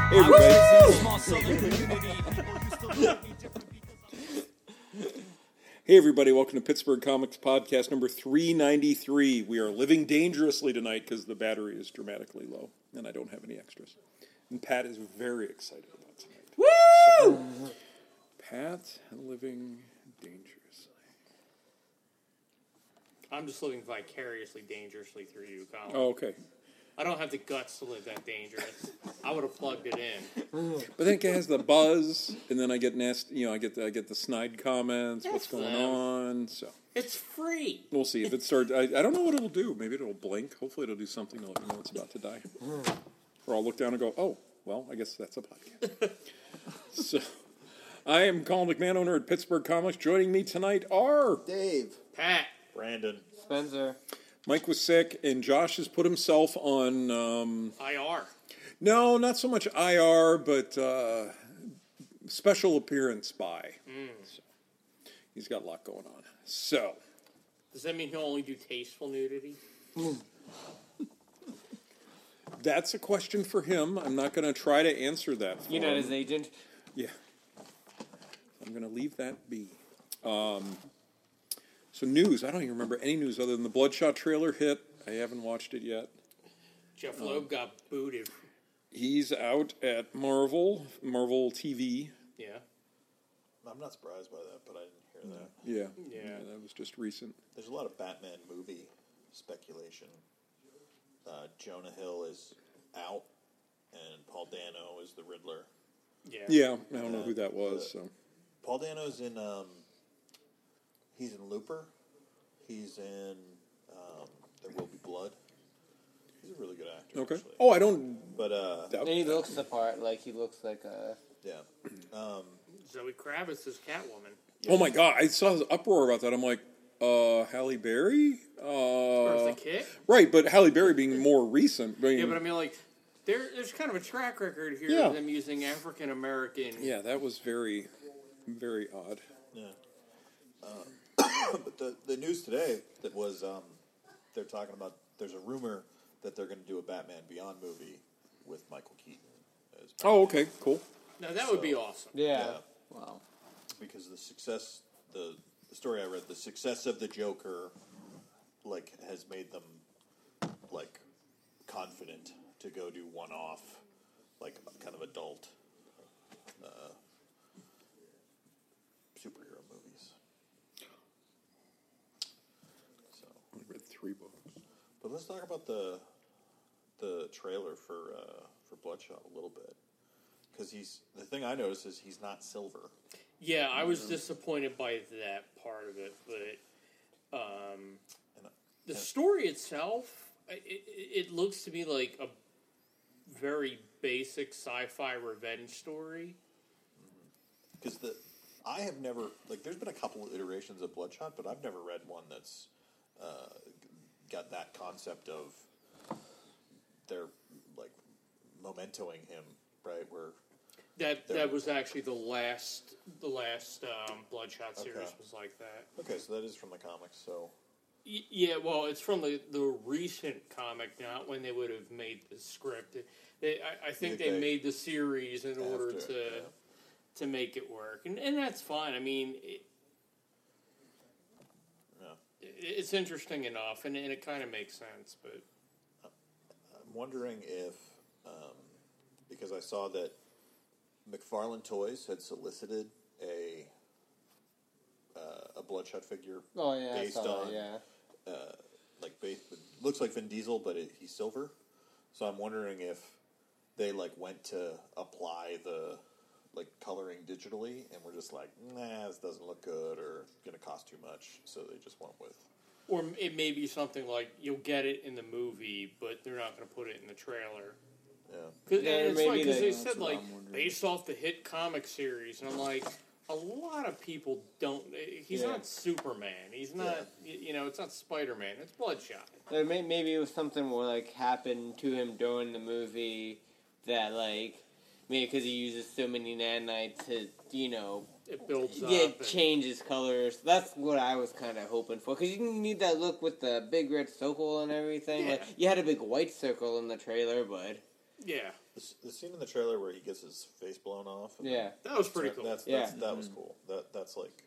Hey, everybody. Hey, everybody. Welcome to Pittsburgh Comics Podcast number 393. We are living dangerously tonight because the battery is dramatically low, and I don't have any extras. And Pat is very excited about tonight. Woo! So, Pat living dangerously. I'm just living vicariously dangerously through you, Colin. Oh, okay. I don't have the guts to live that dangerous. I would have plugged it in. But then it has the buzz, and then I get nasty. I get the snide comments. That's what's going them. on? So It's free. we'll see if it starts. I don't know what it'll do. Maybe it'll blink. Hopefully, it'll do something to let me know it's about to die. Or I'll look down and go, "Oh, well, I guess that's a podcast." So, I am Colin McMahon, owner at Pittsburgh Comics. Joining me tonight are Dave. Pat. Brandon. Spencer. Mike was sick, and Josh has put himself on. IR. No, not so much IR, but special appearance by. So, he's got a lot going on. So, Does that mean he'll only do tasteful nudity? that's a question for him. I'm not going to try to answer that for You're not him. his agent? Yeah. I'm going to leave that be. So news, I don't even remember any news other than the Bloodshot trailer hit. I haven't watched it yet. Jeff Loeb got booted. He's out at Marvel TV. Yeah. I'm not surprised by that, but I didn't hear that. Yeah. Yeah. That was just recent. There's a lot of Batman movie speculation. Jonah Hill is out, and Paul Dano is the Riddler. Yeah. Yeah, I don't know who that was. So Paul Dano's in. He's in Looper. He's in There Will Be Blood. He's a really good actor. okay. Actually. Oh, I don't. But doubt And he that. looks the part, like he looks like a... yeah. Zoe Kravitz is Catwoman. Oh my God! I saw his uproar about that. I'm like, Halle Berry. Eartha Kitt. Right, but Halle Berry being more recent. Yeah, but I mean, like, there's kind of a track record here Yeah. of them using African American. Yeah, that was very, very odd. Yeah. But the news today that was they're talking about. There's a rumor that they're going to do a Batman Beyond movie with Michael Keaton. As Oh, okay, cool. Now that would be awesome. Yeah. Wow. because the success, the story I read, the success of the Joker, like, has made them like confident to go do one-off, like, kind of adult superhero movies. So, I read 3 books. but let's talk about the trailer for Bloodshot a little bit, because the thing I noticed is he's not silver. Yeah, I was disappointed by that part of it, but the story itself, it looks to me like a very basic sci-fi revenge story. Because I have never, like, there's been a couple of iterations of Bloodshot, but I've never read one that's got that concept of they're, like, mementoing him, right? Where That was actually the last Bloodshot series was like that. okay, so that is from the comics. So Yeah, well, it's from the recent comic, not when they would have made the script. I think they made the series in order to make it work, and that's fine. I mean, it's interesting enough, and it kind of makes sense. But I'm wondering if, because I saw that McFarlane Toys had solicited a Bloodshot figure. Oh, yeah, based I saw on, that, yeah. it looks like Vin Diesel, but he's silver. So I'm wondering if they, like, went to apply the, like, coloring digitally, and were just like, nah, this doesn't look good, or going to cost too much, so they just went with. or it may be something like you'll get it in the movie, but they're not going to put it in the trailer. Yeah. Cause, Yeah, and it's maybe like, because they that's said, what like, I'm wondering. based off the hit comic series, and I'm like, a lot of people don't. He's Yeah. not Superman. He's not. You know, it's not Spider-Man. It's Bloodshot. Maybe it was something more like happened to him during the movie that, like, maybe because he uses so many nanites to, It builds up. it changes colors. That's what I was kind of hoping for, because you need that look with the big red circle and everything. Yeah. Like, you had a big white circle in the trailer, but Yeah. The scene in the trailer where he gets his face blown off. Yeah. That was pretty cool. That was cool. That's like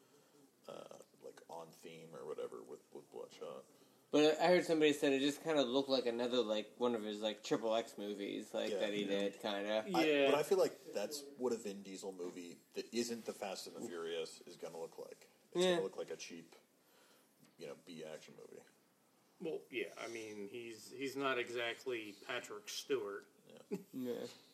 on theme or whatever with Bloodshot. But I heard somebody said it just kind of looked like another one of his Triple X movies that he did kind of. Yeah. But I feel like that's what a Vin Diesel movie that isn't the Fast and the Furious is going to look like. It's going to look like a cheap, B action movie. Well, yeah. I mean, he's not exactly Patrick Stewart. Yeah.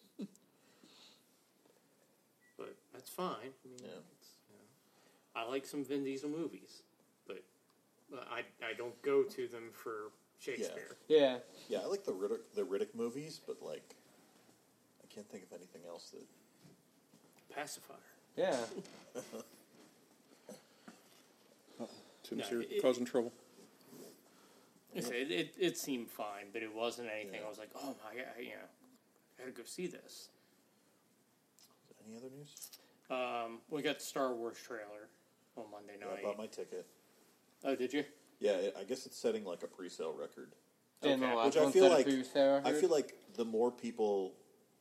But that's fine. I mean, Yeah. I like some Vin Diesel movies, but I don't go to them for Shakespeare. Yeah. Yeah, I like the Riddick movies, but I can't think of anything else that. Pacifier. Yeah. Tim's here causing trouble. It seemed fine, but it wasn't anything. I was like, oh my god, I gotta go see this. Any other news? We got the Star Wars trailer on Monday night. I bought my ticket. Oh, did you? Yeah, I guess it's setting a pre-sale record. Okay. Which I feel like the more people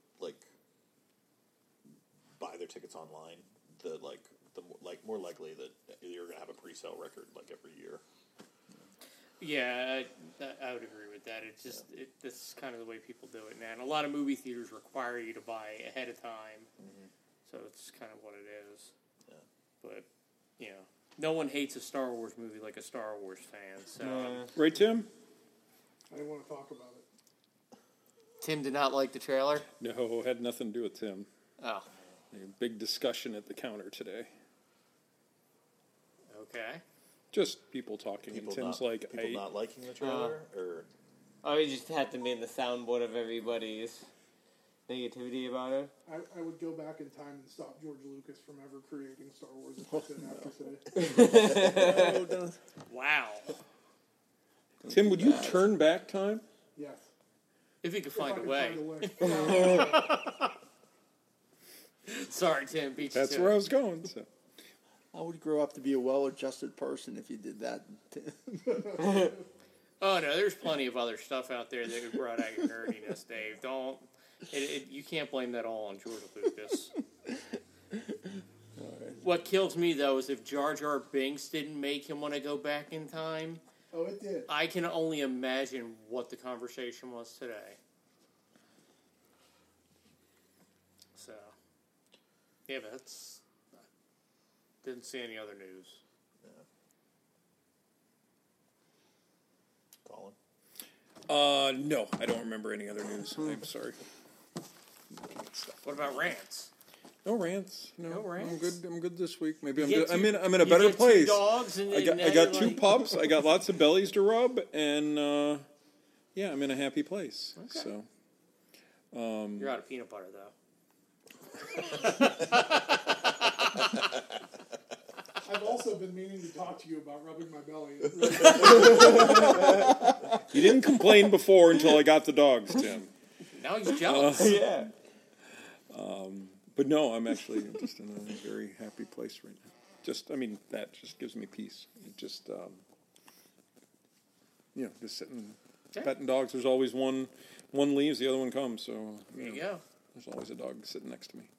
buy their tickets online, the more likely that you're gonna have a pre-sale record every year. Yeah, I would agree with that. It's just this is kind of the way people do it now. And a lot of movie theaters require you to buy ahead of time, so it's kind of what it is. Yeah. But no one hates a Star Wars movie like a Star Wars fan. So Right, Tim? I didn't want to talk about it. Tim did not like the trailer. No, had nothing to do with Tim. Oh, A big discussion at the counter today. okay. Just people talking, and Tim's people not liking the trailer, or you just had to make the soundboard of everybody's negativity about it. I would go back in time and stop George Lucas from ever creating Star Wars if I said after today. Wow. Tim, would you turn back time? Yes. If he could If I find a could way. find a way. Sorry, Tim. Beat you That's to where it. I was going. So. I would grow up to be a well-adjusted person if you did that. Oh no, there's plenty of other stuff out there that brought out your nerdiness, Dave. Don't. You can't blame that all on George Lucas. What kills me though is if Jar Jar Binks didn't make him want to go back in time. Oh, it did. I can only imagine what the conversation was today. So, yeah, but that's. Didn't see any other news. Colin? No, I don't remember any other news. I'm sorry. What about rants? No rants. No rants? I'm good this week. Maybe I'm You good. get I'm in a you better get place. 2 dogs and I got 2 pups. I got lots of bellies to rub, and I'm in a happy place. Okay. So You're out of peanut butter though. I've also been meaning to talk to you about rubbing my belly. you didn't complain before until I got the dogs, Tim. Now he's jealous. Yeah. But no, I'm actually just in a very happy place right now. That just gives me peace. It just, just sitting, petting dogs. There's always one leaves, the other one comes. So There you go. There's always a dog sitting next to me.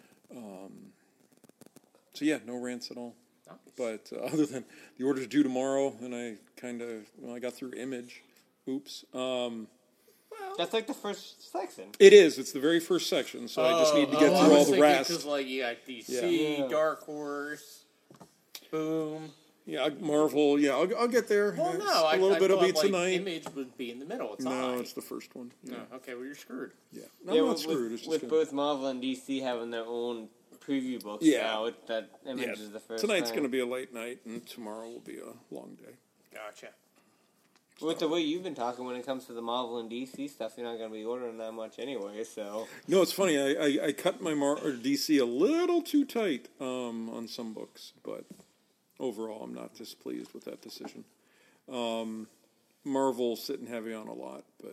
So yeah, no rants at all. Nice. But other than the order's due tomorrow, and I I got through Image. Oops. That's the first section. It is. It's the very first section, so I just need to get through all the rest. Because you got DC, Yeah. Dark Horse, Boom. Yeah, Marvel. Yeah, I'll get there. Well, It's no, a little bit will be thought, tonight. Image would be in the middle. It's No, high. it's the first one. Yeah. No, okay, well, you're screwed. Yeah. No, I'm not screwed. It's just with gonna- both Marvel and DC having their own preview books Yeah. now, that Image yeah. is the first Tonight's time. going to be a late night, and tomorrow will be a long day. Gotcha. With the way you've been talking when it comes to the Marvel and DC stuff, you're not going to be ordering that much anyway, so... No, it's funny. I cut my DC a little too tight on some books, but overall, I'm not displeased with that decision. Marvel sitting heavy on a lot, but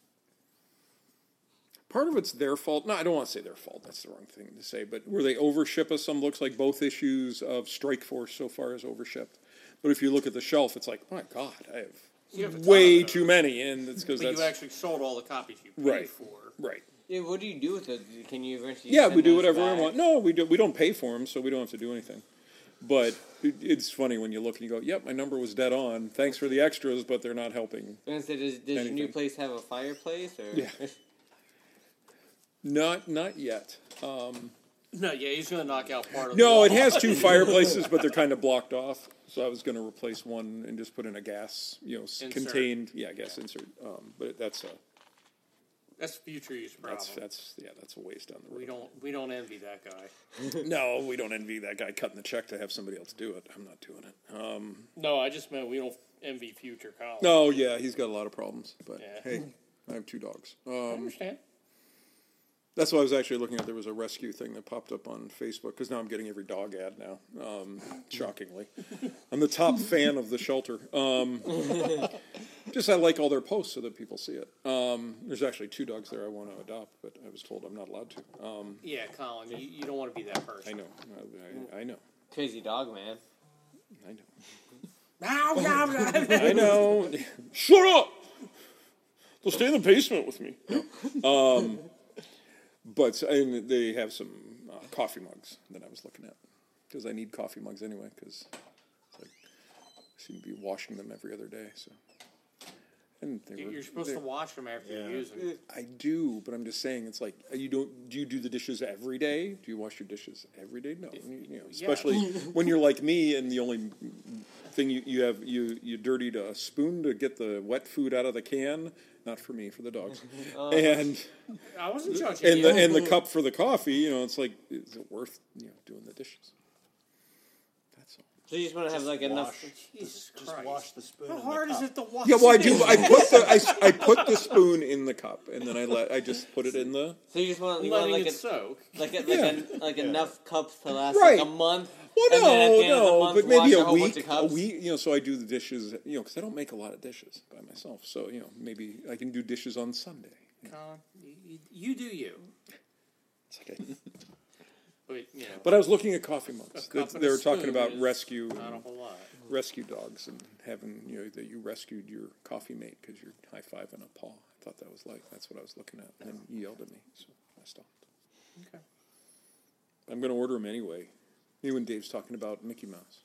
part of it's their fault. No, I don't want to say their fault. That's the wrong thing to say. But where they overship us, some looks like both issues of Strike Force so far is overshipped. But if you look at the shelf, it's like, my God, I You have a have ton way of too many, and it's because But that's you actually sold all the copies you paid right. for. Right. Yeah, what do you do with it? Can you eventually? Yeah, send we do those whatever back? we want. No, we don't pay for them, so we don't have to do anything. But it's funny when you look and you go, "Yep, my number was dead on. Thanks for the extras, but they're not helping." I was gonna say, does your new Anything. place have a fireplace? Or? Yeah. Not yet. No, yeah, he's going to knock out part of. No, the it wall. has 2 fireplaces, but they're kind of blocked off. So I was going to replace one and just put in a gas, Insert. contained, gas insert. But that's future use problem. that's a ways down the road. We don't envy that guy. No, we don't envy that guy cutting the check to have somebody else do it. I'm not doing it. No, I just meant we don't envy future Colin. No, yeah, he's got a lot of problems. But Yeah. hey, I have 2 dogs. I understand. That's why I was actually looking at. There was a rescue thing that popped up on Facebook because now I'm getting every dog ad now. Shockingly, I'm the top fan of the shelter. Just I like all their posts so that people see it. There's actually 2 dogs there I want to adopt, but I was told I'm not allowed to. Yeah, Colin, you don't want to be that person. I know. I know. Crazy dog, man. I know. Shut up! They'll stay in the basement with me. No. But and they have some coffee mugs that I was looking at because I need coffee mugs anyway because I seem to be washing them every other day. So, and You're supposed to wash them after you use them. I do, but I'm just saying it's like you don't. Do you do the dishes every day? Do you wash your dishes every day? No, especially when you're like me and the only thing you dirtied a spoon to get the wet food out of the can. Not for me, for the dogs. And I wasn't judging you. and the cup for the coffee, it's like, is it worth doing the dishes? That's all. So you just want to have like enough. Jesus Just Christ. wash the spoon. How in hard the is cup. it to wash? Yeah, well, I do. this? I put the spoon in the cup, and then I just put it in the. So you just want Letting like it soak. enough cups to last Right. like a month. Well, and then at the end of the no, month, but maybe wash a whole bunch week. of cups. So I do the dishes. Because I don't make a lot of dishes by myself. So maybe I can do dishes on Sunday. Colin, you do you. It's okay. But But I was looking at coffee mugs. cup and They a were talking spoon about is rescue. not a whole lot. Rescue dogs and having that you rescued your coffee mate because you're high-fiving a paw. I thought that was that's what I was looking at, and then he yelled at me, so I stopped. Okay. I'm going to order them anyway. When Dave's talking about Mickey Mouse,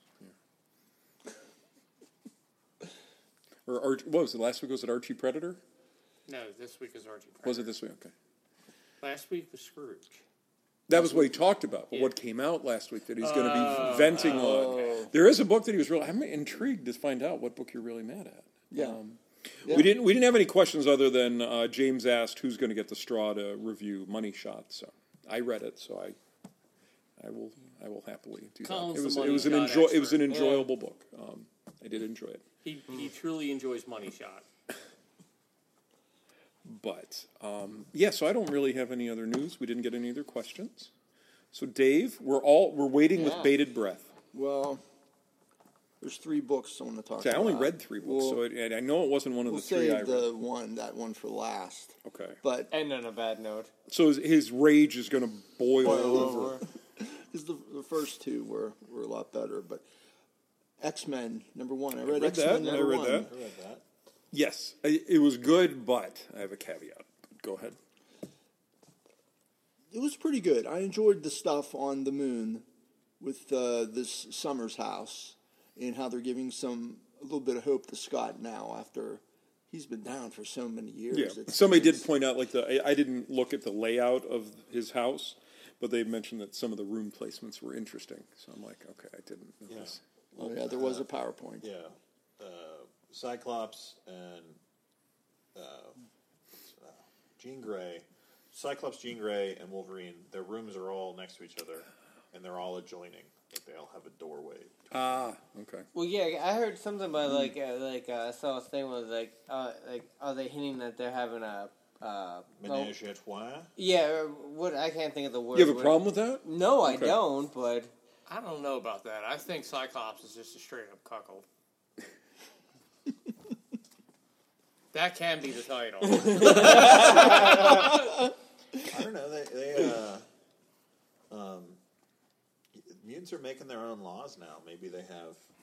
or what was it last week? Was it Archie Predator? No, this week is Archie Predator. Was it this week? Okay, Last week was Scrooge. that was what he talked about. But Yeah. what came out last week that he's going to be venting on? There is a book that he was really. I'm intrigued to find out what book you're really mad at. Yeah. We didn't have any questions other than James asked who's going to get the straw to review Money Shot. So I read it. So I will happily do Colin's that. the It was Money an Shot it was an expert. enjoyable book. I did enjoy it. He truly enjoys Money Shot. But so I don't really have any other news. We didn't get any other questions. So Dave, we're waiting with bated breath. Well, there's 3 books I want to talk See, I about. only read 3 books, Well, and I know it wasn't one of we'll the 3 I save read. that one for last. Okay. But And on a bad note. So his rage is going to boil over. because the first 2 were a lot better. But X-Men #1. I read read X-Men that. I #1. read that. I read that. Yes, it was good, but I have a caveat. Go ahead. It was pretty good. I enjoyed the stuff on the moon with this Summers house and how they're giving a little bit of hope to Scott now after he's been down for so many years. Yeah, somebody did point out I didn't look at the layout of his house, but they mentioned that some of the room placements were interesting. So I'm like, okay, I didn't know this. Oh, yeah, there was a PowerPoint. Yeah. Cyclops and Jean Grey. Cyclops, Jean Grey, and Wolverine, their rooms are all next to each other, and they're all adjoining. Like they all have a doorway. Okay. Well, yeah, I heard something about I saw a thing was are they hinting that they're having a Menage a trois? yeah, what I can't think of the word. You have a problem with that? No, I Okay. don't. But I don't know about that. I think Cyclops is just a straight up cuckold. That can be the title. I don't know. Mutants are making their own laws now. Maybe they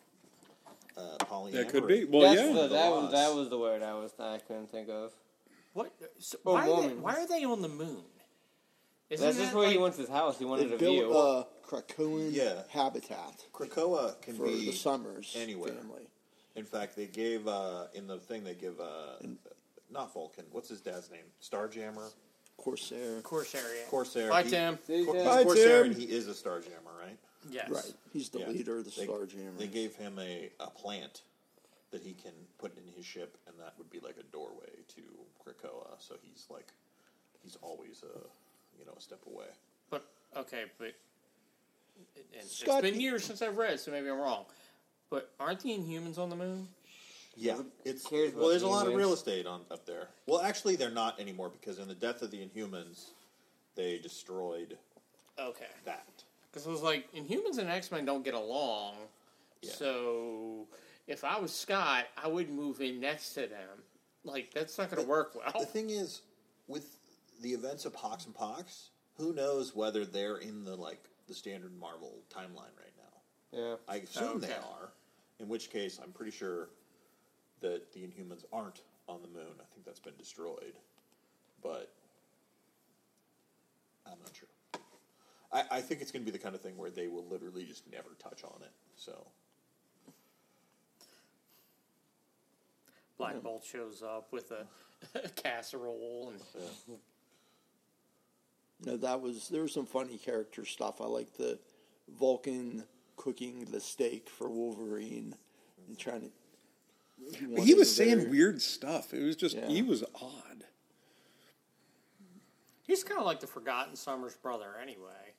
have polyamory. That could be. Well, that's yeah. that laws. was the word I couldn't think of. What? So Oh, why Mormons. are they on the moon? Isn't That's that just where he like- wants his house. He They wanted a built view. a Krakoan Yeah. habitat Krakoa can for be the Summers anywhere. family. In fact, they gave in the thing they give not Vulcan. What's his dad's name? Starjammer, Corsair. Corsair? Yeah. Corsair. Bye, he- Tim. See, Cor- Tim? he's Bye, Corsair, Tim. and he is a Starjammer, right? Yes. Right. He's the Yeah. leader of the They- Starjammers. They gave him a plant that he can put in his ship, and that would be like a doorway to Krakoa. So he's always a step away. But okay, but it's Scott, been years since I've read, so maybe I'm wrong. But aren't the Inhumans on the moon? Yeah, it's cares about there's a the lot of Inhumans? real estate up there. Well, actually, they're not anymore because in the death of the Inhumans, they destroyed Okay. that. Because it was like Inhumans and X-Men don't get along, Yeah. so if I was Scott, I would move in next to them. Like that's not going to work The well. thing is, with the events of Pox and Pox, who knows whether they're in the standard Marvel timeline right now? Yeah. I assume they Okay. are. In which case, I'm pretty sure that the Inhumans aren't on the moon. I think that's been destroyed, but I'm not sure. I think it's going to be the kind of thing where they will literally just never touch on it. So Black Bolt shows up with a casserole and No, there was some funny character stuff. I like the Vulcan cooking the steak for Wolverine and trying to. He wanted was a saying very- weird stuff. It was just Yeah. he was odd. he's kind of like the Forgotten Summers brother, anyway.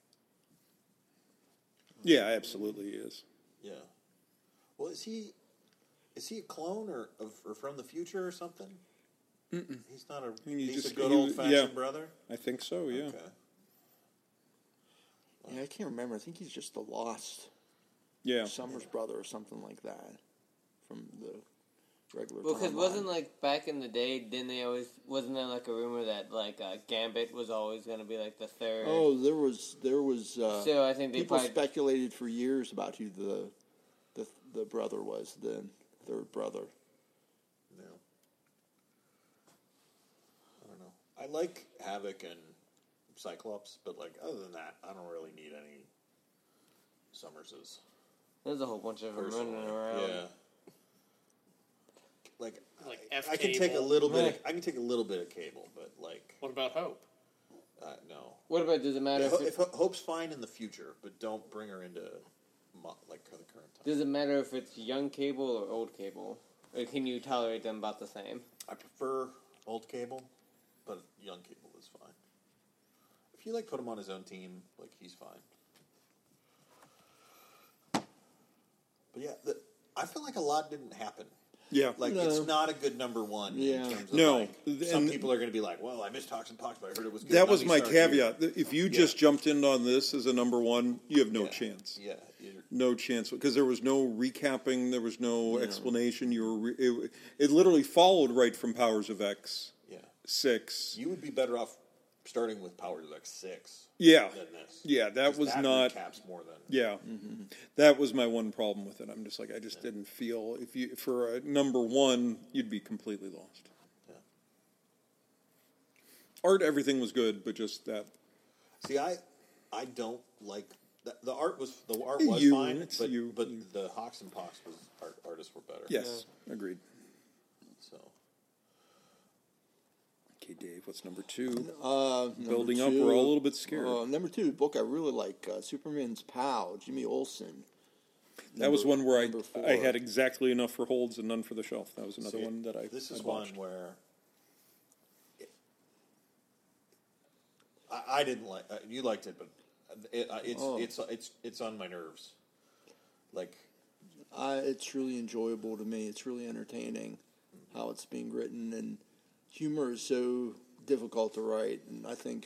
Yeah, absolutely he is. yeah. Well, is he a clone or from the future or something? Mm-mm. He's not a. He's a good old fashioned brother. I think so. Yeah. Okay. Yeah, I can't remember. I think he's just the lost Yeah. Summers brother or something like that from the regular. Well, because timeline. wasn't back in the day, wasn't there a rumor that Gambit was always going to be the third? Oh, there was. So I think they people probably speculated for years about who the brother was, the third brother. No. I don't know. I like Havoc and Cyclops, but other than that, I don't really need any Summerses. there's a whole bunch of them Personally, running around. yeah. Like I can take a F-Cable. little bit. I can take a little bit of Cable, but What about Hope? no. What about, does it matter If Hope's fine in the future, but don't bring her into the current time. does it matter if it's young Cable or old Cable? Or can you tolerate them about the same? I prefer old Cable, but young Cable is fine. If you put him on his own team, he's fine. But yeah, I feel like a lot didn't happen. Yeah. No. It's not a good number one Yeah. in terms of No. some And- people are going to be like, well, I missed Toxin Pox, but I heard it was good. That Let was me my start here. caveat. If you just jumped in on this as a number one, you have no Yeah. chance. Yeah. No chance because there was no recapping, there was no explanation. You were it literally followed right from Powers of X Yeah. 6. You would be better off starting with Powers of X6 Yeah, than this. yeah, that 'Cause was not. recaps more than. Yeah, that was my one problem with it. I'm just I just didn't feel for a number one, you'd be completely lost. Yeah. Art, everything was good, but just that. See, I don't like the art was You, fine, it's but you. the Hawks and Pox artists were better. Yes, agreed. So Okay, Dave, what's number 2? Number Building up, two, we're all a little bit scared. Number 2 book I really like, Superman's pal, Jimmy Olsen. That was one where number I 4. had exactly enough for holds and none for the shelf. That was another See, one that this is I'd one watched. where I didn't like. You liked it, but it's on my nerves. It's really enjoyable to me. It's really entertaining how it's being written, and humor is so difficult to write. And I think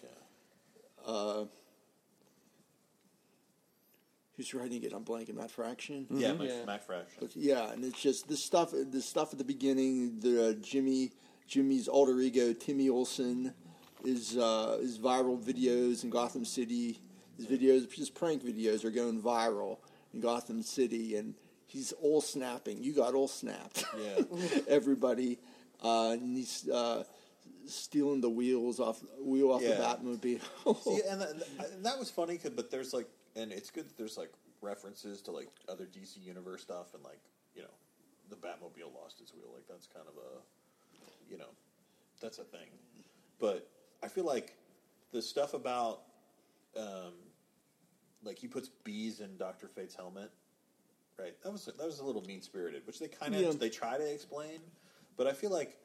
who's writing it? I'm blanking. Matt Fraction. Yeah, Yeah. Mac Fraction. But yeah, and it's just this stuff. The stuff at the beginning. The Jimmy's alter ego, Timmy Olsen, his viral videos in Gotham City. His videos, his prank videos, are going viral in Gotham City, and he's all snapping. You got all snapped. Yeah. Everybody, and he's stealing the wheel off the Yeah. Batmobile. See, and that was funny, but there's like, and it's good that there's like references to like other DC Universe stuff, and like, you know, the Batmobile lost its wheel. Like that's kind of a, you know, that's a thing. But I feel like the stuff about, like he puts bees in Dr. Fate's helmet, right? That was a little mean spirited, which they kind of they try to explain, but I feel like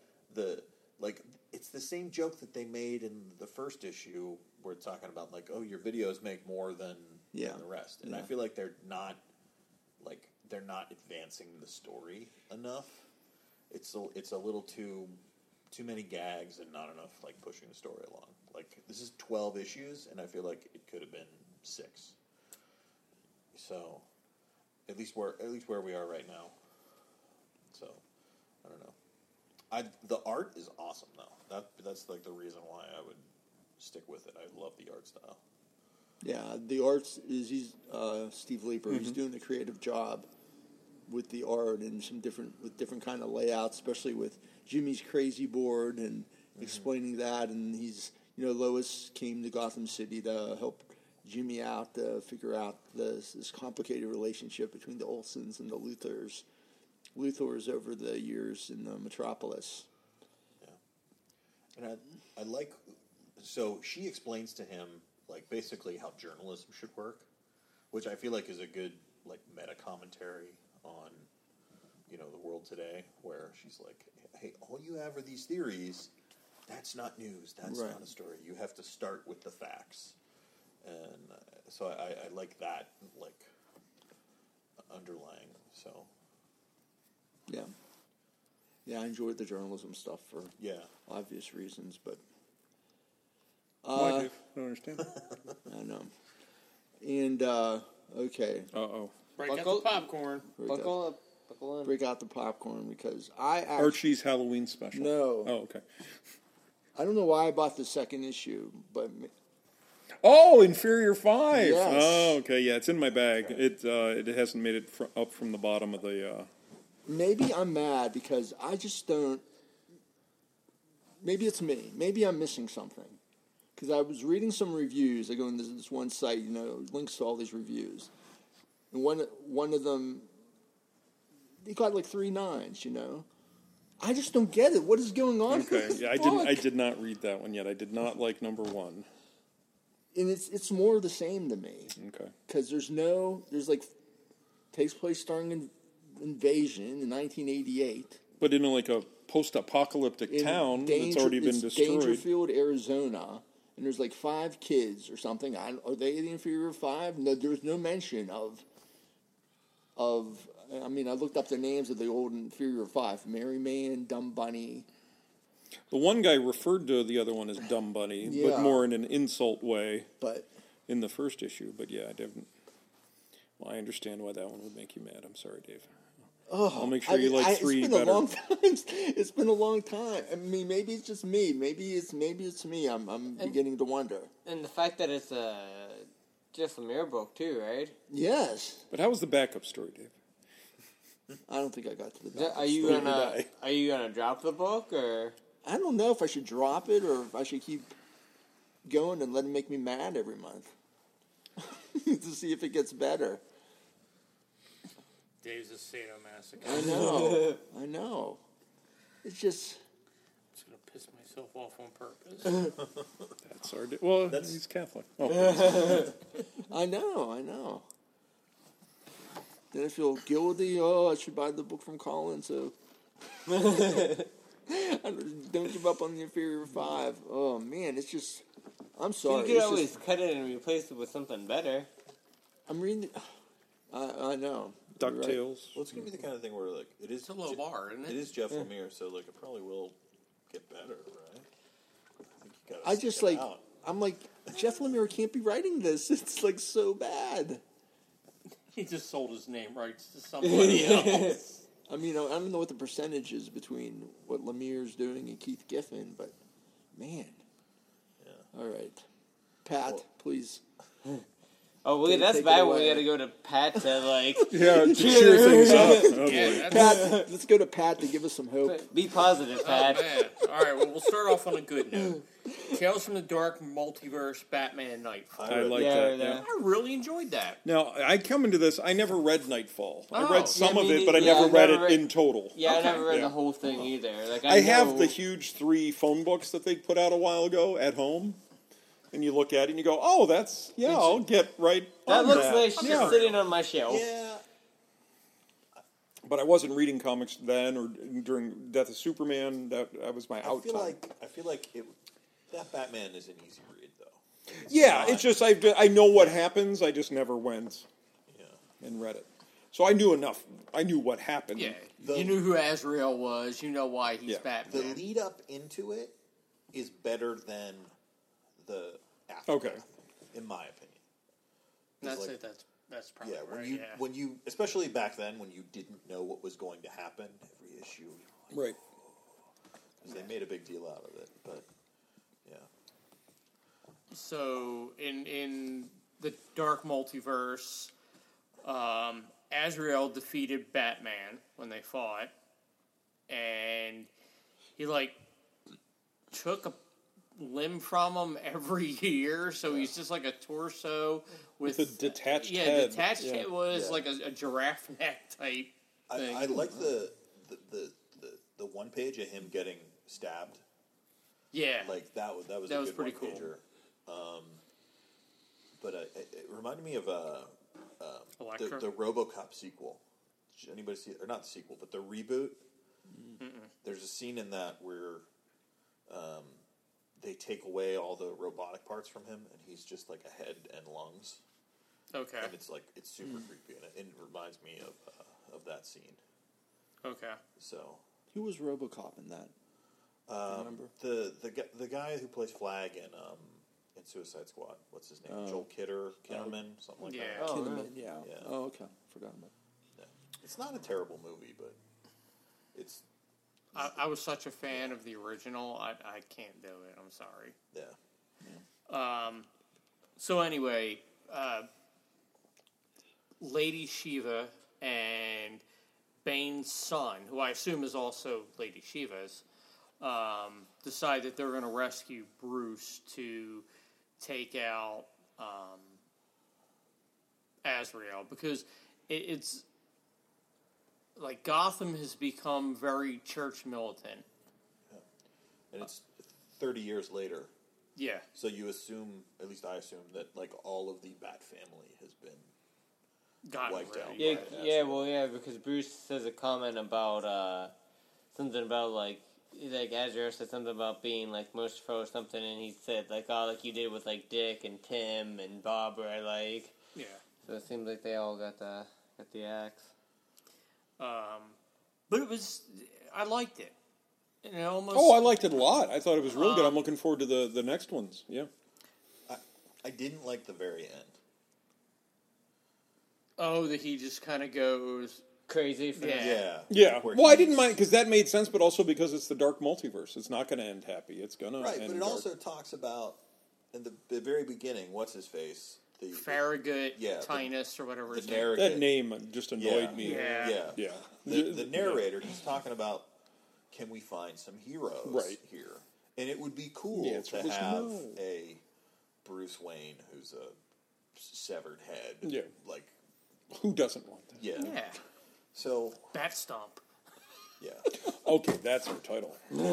it's the same joke that they made in the first issue where it's talking about like, oh, your videos make more than the rest, and I feel like they're not advancing the story enough. It's a little too many gags and not enough like pushing the story along. Like this is 12 issues, and I feel like it could have been 6. So, at least where we are right now. So, I don't know. The art is awesome though. That's like the reason why I would stick with it. I love the art style. Yeah, the arts is Steve Leeper. He's doing a creative job with the art and different kind of layouts, especially with Jimmy's crazy board and explaining that. And he's Lois came to Gotham City to help Jimmy out to figure out this complicated relationship between the Olsons and the Luthors over the years in Metropolis. Yeah, and I like. So she explains to him like basically how journalism should work, which I feel like is a good like meta commentary on the world today, where she's like, hey, all you have are these theories. That's not news. That's not a story. You have to start with the facts. And so I like that, like, underlying, so. Yeah. Yeah, I enjoyed the journalism stuff for obvious reasons, but... Why, Dave? I don't understand. I know. And, okay. Uh-oh. Break out the popcorn. Buckle in. Break out the popcorn, because Archie's Halloween special. No. Oh, okay. I don't know why I bought the second issue, but... Oh, Inferior 5. Yes. Oh, okay. Yeah, it's in my bag. It hasn't made it up from the bottom of the... Maybe I'm mad because I just don't... Maybe it's me. Maybe I'm missing something. Because I was reading some reviews. I go into this one site, links to all these reviews. And one of them, they got like 3 9s, I just don't get it. What is going on? Okay. Yeah, I did not read that one yet. I did not like number 1. And it's more of the same to me. Okay. Because takes place during invasion in 1988. But in like a post-apocalyptic town that's already been destroyed. Dangerfield, Arizona. And there's like 5 kids or something. Are they the Inferior 5? No, there was no mention of. I mean, I looked up the names of the old Inferior 5: Merry Man, Dumb Bunny. The one guy referred to the other one as Dumb Bunny, but more in an insult way. But in the first issue, but yeah, I didn't. Well, I understand why that one would make you mad. I'm sorry, Dave. Oh, I'll make sure you like 3 it's been better. A long time. It's been a long time. I mean, maybe it's just me. Maybe it's me. I'm beginning to wonder. And the fact that it's a Jeff Lemire book too, right? Yes. But how was the backup story, Dave? I don't think I got to the back. Are you gonna drop the book, or I don't know if I should drop it or if I should keep going and let it make me mad every month to see if it gets better. Dave's a sadomasochist. I know. It's just... I'm just going to piss myself off on purpose. That's our... Well, he's Catholic. Oh. I know. Then I feel guilty. Oh, I should buy the book from Colin, so... Don't give up on the Inferior 5. Oh, man, it's just... I'm sorry. You could always cut it and replace it with something better. I'm reading... I know. DuckTales. Right. Well, it's gonna be the kind of thing where like It's a low bar, isn't it? It is Jeff Lemire, so like it probably will get better, right? I think you gotta I just stick it like... out. I'm like, Jeff Lemire can't be writing this. It's like so bad. He just sold his name rights to somebody else. I mean, I don't know what the percentage is between what Lemire's doing and Keith Giffen, but man. Yeah. All right. Pat, please. Oh, well, Take that's it bad when away. we gotta go to Pat to, like, Yeah, to cheer things up. Oh, Yeah, boy. that's, Pat, let's go to Pat to give us some hope. be positive, oh Pat. man. All right, well, we'll start off on a good note. Tales from the Dark Multiverse, Batman Nightfall. I like Yeah, that. yeah. Yeah. I really enjoyed that. Now, I come into this, I never read Nightfall. I Oh. read some Yeah, of me it, but I neither. never Yeah, I read never it read- in total. Yeah, I Okay. never read Yeah. the whole thing either. Like, I know, have the huge 3 phone books that they put out a while ago at home. And you look at it and you go, oh, that's, yeah, I'll get right That on looks that. like she's Yeah. sitting on my shelf. Yeah, But I wasn't reading comics then or during Death of Superman. That was my out time. I feel like that Batman is an easy read though. Yeah, not- it's just I know what happens. I just never went Yeah. and read it. So I knew enough. I knew what happened. Yeah, The- you knew who Azrael was. You know why he's Yeah. The Batman. lead up into it is better than the aftermath, Okay. in my opinion. That's like- it. That's probably Yeah, right. when you especially back then when you didn't know what was going to happen every issue, Right. 'cause they made a big deal out of it. But yeah, So in the Dark Multiverse, Azrael defeated Batman when they fought, and he like took a limb from him every year, so he's just like a torso with a detached yeah, head. detached Yeah. head was Yeah. like a giraffe neck type thing. I like the one page of him getting stabbed. yeah, Like that was That a was good pretty one-pager. But it reminded me of Electra. the RoboCop sequel. Did anybody see it? Or not the sequel, but the reboot? There's a scene in that where they take away all the robotic parts from him, and he's just like a head and lungs, okay, and it's super creepy, and it reminds me of that scene. okay. So Who was RoboCop in that? Remember? the guy who plays Flag in Suicide Squad, what's his name? Joel Kinnaman, something like Yeah. that. Oh, Kinnaman, really? yeah. Yeah. Oh, okay. Forgot about Yeah. It's not a terrible movie, but it's I was such a fan of the original. I can't do it. I'm sorry. yeah. So anyway, Lady Shiva and Bane's son, who I assume is also Lady Shiva's, decide that they're going to rescue Bruce to take out Azrael because it's like Gotham has become very church militant. And it's 30 years later. Yeah. So you assume, at least I assume, that like all of the Bat family has been Gotten wiped rid. out. Yeah, by yeah, Azrael. well, yeah, because Bruce says a comment about something about like Azrael said something about being like merciful or something, and he said like, oh, like you did with like Dick and Tim and Barbara, like. Yeah. So it seems like they all got the axe. But it was, I liked it. And it almost. Oh, I liked it a lot. I thought it was really good. I'm looking forward to the next ones. Yeah. I didn't like the very end. Oh, that he just kind of goes. Crazy for Yeah. Yeah. Yeah. Where Well, I he's- didn't mind because that made sense, but also because it's the Dark Multiverse. It's not going to end happy. It's going to Right, end but it dark. also talks about in the very beginning. What's his face? The Farragut, yeah, Tinus, or whatever the his name. narrative. That name just annoyed me. Yeah. Yeah. Yeah. The narrator, he's talking about, can we find some heroes Right. here? And it would be cool The answer to was have no. a Bruce Wayne who's a severed head. Yeah. Like, Who doesn't want that? yeah. Yeah. So, Bat Stomp. yeah. Okay, that's our title.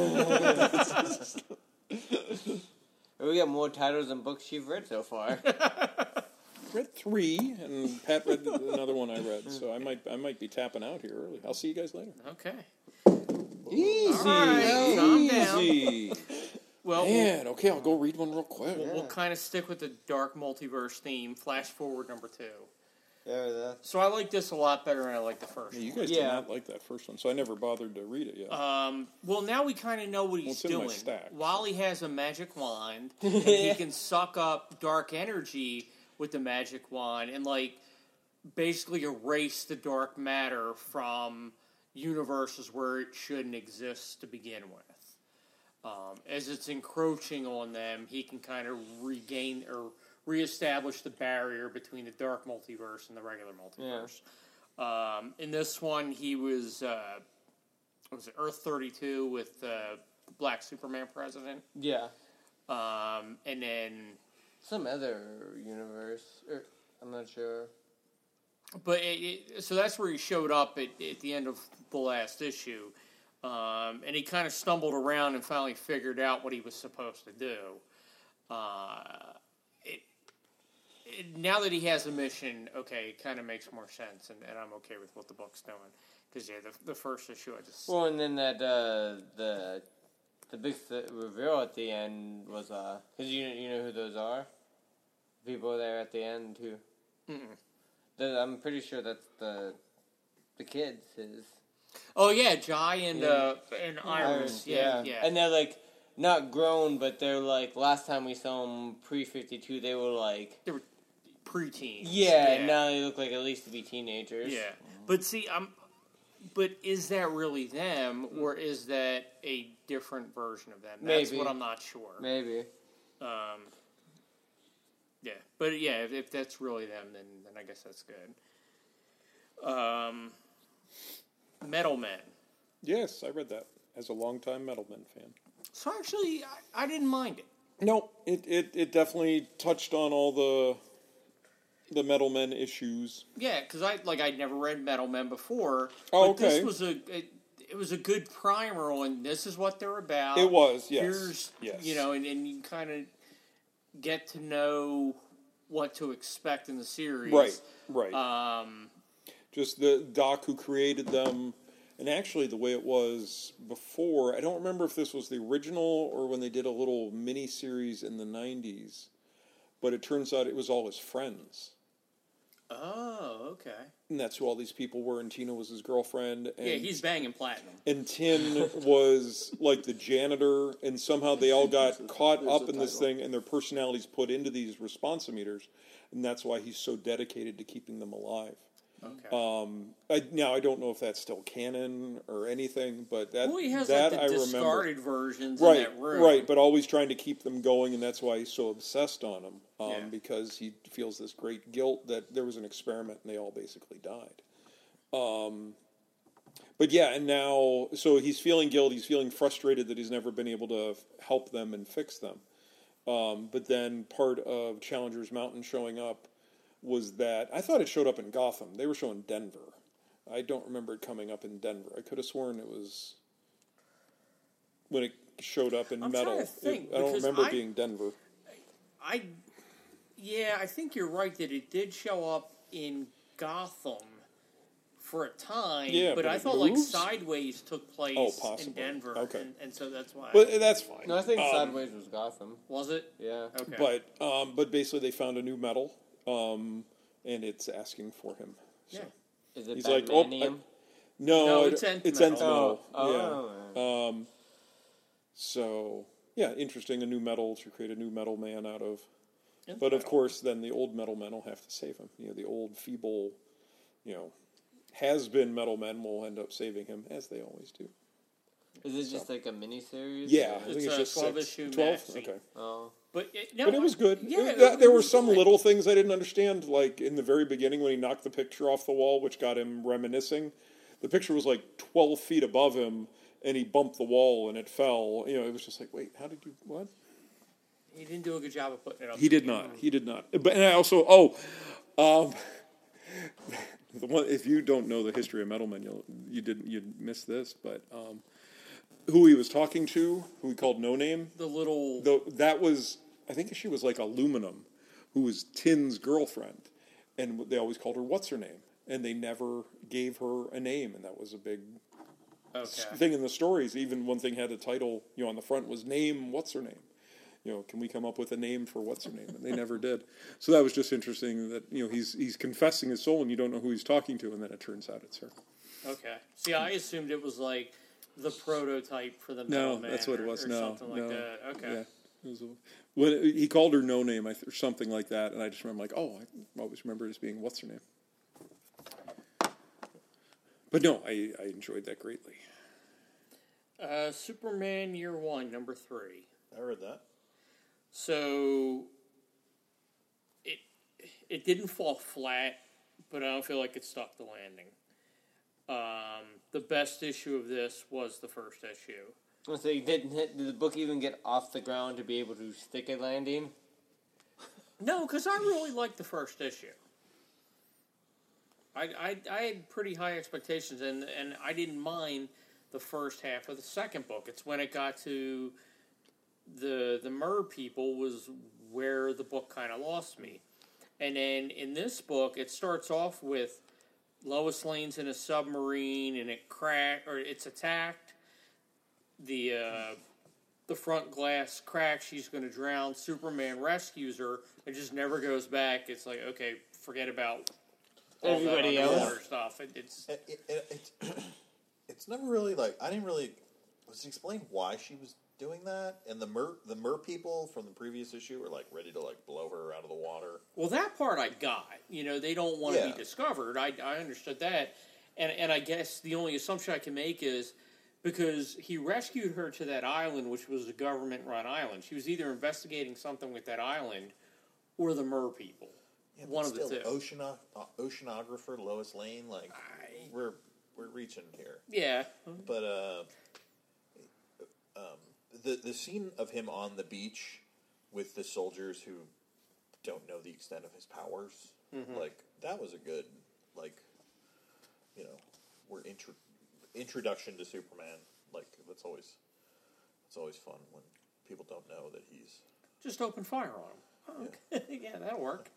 We got more titles than books you've read so far. Read 3, and Pat read another one I read, so I might be tapping out here early. I'll see you guys later. Okay. Easy, All right, calm down. easy. Well, Man, okay, I'll go read one real quick. we'll kind of stick with the Dark Multiverse theme. Flash forward number 2. Yeah, So I like this a lot better than I like the first Yeah, you one. guys did Yeah. not like that first one, so I never bothered to read it yet. Well, now we kind of know what he's Well, it's in my doing. stack. Wally has a magic wand, and he can suck up dark energy with the magic wand and, like, basically erase the dark matter from universes where it shouldn't exist to begin with. As it's encroaching on them, he can kind of regain or reestablish the barrier between the dark multiverse and the regular multiverse. In this one, he was Earth 32 with the Black Superman president. Yeah. And then Some other universe. I'm not sure. But so that's where he showed up at the end of the last issue. And he kind of stumbled around and finally figured out what he was supposed to do. Now that he has a mission, okay, it kind of makes more sense, and I'm okay with what the book's doing. Because, yeah, the first issue, I just... Well, and then that, the big reveal at the end was, because you know who those are? People there at the end, too. I'm pretty sure that's the kids, his... Oh, yeah, Jai and Iris. Yeah. And they're, like, not grown, but they're, like, last time we saw them pre-52, they were, like... They were preteens. Yeah, now they look like at least to be teenagers. Yeah. But see, but is that really them, or is that a different version of them? That's Maybe. what I'm not sure. Maybe. Yeah. But, yeah, if that's really them, then I guess that's good. Metal Men. Yes, I read that as a longtime Metal Men fan. So actually, I didn't mind it. No, it definitely touched on all the Metal Men issues. Yeah, because I'd never read Metal Men before. Oh, but this okay. was it was a good primer on this is what they're about. It was, yes. Here's, yes. And you kind of get to know what to expect in the series. Right. Just the doc who created them, and actually the way it was before, I don't remember if this was the original or when they did a little mini-series in the 90s, but it turns out it was all his friends. Oh, okay. And that's who all these people were, and Tina was his girlfriend. And, Yeah, he's banging platinum. And Tin was like the janitor, and somehow they all got caught up in this thing, and their personalities put into these responsometers, and that's why he's so dedicated to keeping them alive. Okay. I don't know if that's still canon or anything, but that Well, he has that like I the remember. discarded versions Right, in that room. right, but always trying to keep them going, and that's why he's so obsessed on them, because he feels this great guilt that there was an experiment and they all basically died. But yeah, and now, so he's feeling guilt, he's feeling frustrated that he's never been able to help them and fix them. But then part of Challenger's Mountain showing up was that, I thought it showed up in Gotham. They were showing Denver. I don't remember it coming up in Denver. I could have sworn it was when it showed up in I'm Metal. trying to think, I don't because remember it being Denver. I think you're right that it did show up in Gotham for a time, Yeah, but but I it thought like moves? Sideways took place in possibly. Denver, Okay. and so that's why. But that's fine. No, I think Sideways was Gotham. Was it? Yeah. Okay. But basically they found a new metal, and it's asking for him. So. Yeah. Is it He's like, oh, Batmanium? No, it's Nth It's Metal. Nth Metal. Oh. Yeah. So yeah, interesting. A new metal to create a new metal man out of. Nth But of Metal. course, then the old metal men will have to save him. The old feeble, has-been metal men will end up saving him, as they always do. Is it just like a mini-series? Yeah, I or- think It's it's a just 12 six. issue 12? maxi. Okay. Oh. But But it was good. Yeah, There were was some good. little things I didn't understand, like in the very beginning when he knocked the picture off the wall, which got him reminiscing. The picture was like 12 feet above him, and he bumped the wall and it fell. It was just like, wait, how did you, what? He didn't do a good job of putting it up. He did not. He did not. But and I also, the one, if you don't know the history of Metal Men, you'd miss this. But who he was talking to, who he called No Name, The little... that was, I think she was like Aluminum, who was Tin's girlfriend, and they always called her What's Her Name, and they never gave her a name, and that was a big thing in the stories. Even one thing had a title, on the front was Name What's Her Name. Can we come up with a name for What's Her Name? And they never did. So that was just interesting that, he's confessing his soul and you don't know who he's talking to, and then it turns out it's her. Okay. See, I assumed it was like the prototype for the Metal Man. That's what it was. Or No, something like that. Okay. Yeah. It was when he called her No Name, or something like that, and I just remember I always remember it as being What's Her Name. But no, I enjoyed that greatly. Superman Year One, number 3. I read that. So, it didn't fall flat, but I don't feel like it stuck the landing. The best issue of this was the first issue. So did the book even get off the ground to be able to stick a landing? No, because I really liked the first issue. I had pretty high expectations, and I didn't mind the first half of the second book. It's when it got to the Mer people was where the book kind of lost me. And then in this book, it starts off with Lois Lane's in a submarine, and it's attacked. The front glass cracks. She's going to drown. Superman rescues her. It just never goes back. It's like, okay, forget about all Everybody that else. underwater stuff. It's never really like I didn't really was it explained why she was doing that, and the Mer people from the previous issue were like ready to like blow her out of the water. Well, that part I got. They don't want to be discovered. I understood that, and I guess the only assumption I can make is because he rescued her to that island, which was a government-run island. She was either investigating something with that island or the Mer people. Yeah, One of still, the two. Oceanographer Lois Lane, like we're reaching here. Yeah. But the scene of him on the beach with the soldiers who don't know the extent of his powers, like that was a good introduction to Superman. Like it's always fun when people don't know that he's Just open fire on him. Oh, okay. Yeah, that'll work.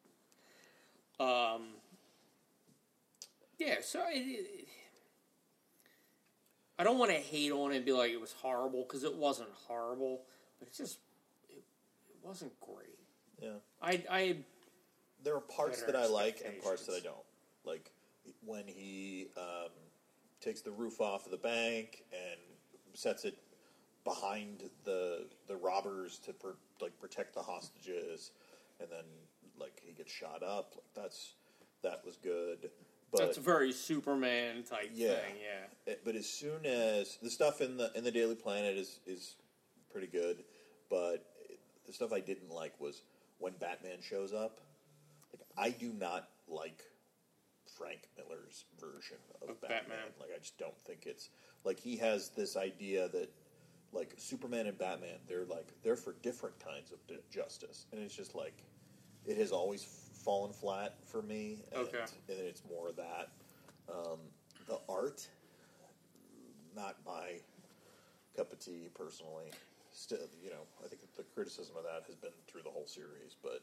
Yeah, so I don't want to hate on it and be like it was horrible, because it wasn't horrible, but it wasn't great. yeah. There are parts better that I like and parts that I expectations. don't. Like when he takes the roof off of the bank and sets it behind the robbers to protect the hostages, and then like he gets shot up. Like that was good. But That's a very Superman type thing, yeah. But as soon as the stuff in the Daily Planet is pretty good, but the stuff I didn't like was when Batman shows up. Like I do not like Frank Miller's version of Batman. Like I just don't think it's like he has this idea that like Superman and Batman they're for different kinds of justice, and it's just like it has always fallen flat for me. And, Okay. and it's more of that. The art, not my cup of tea personally. Still, I think the criticism of that has been through the whole series, but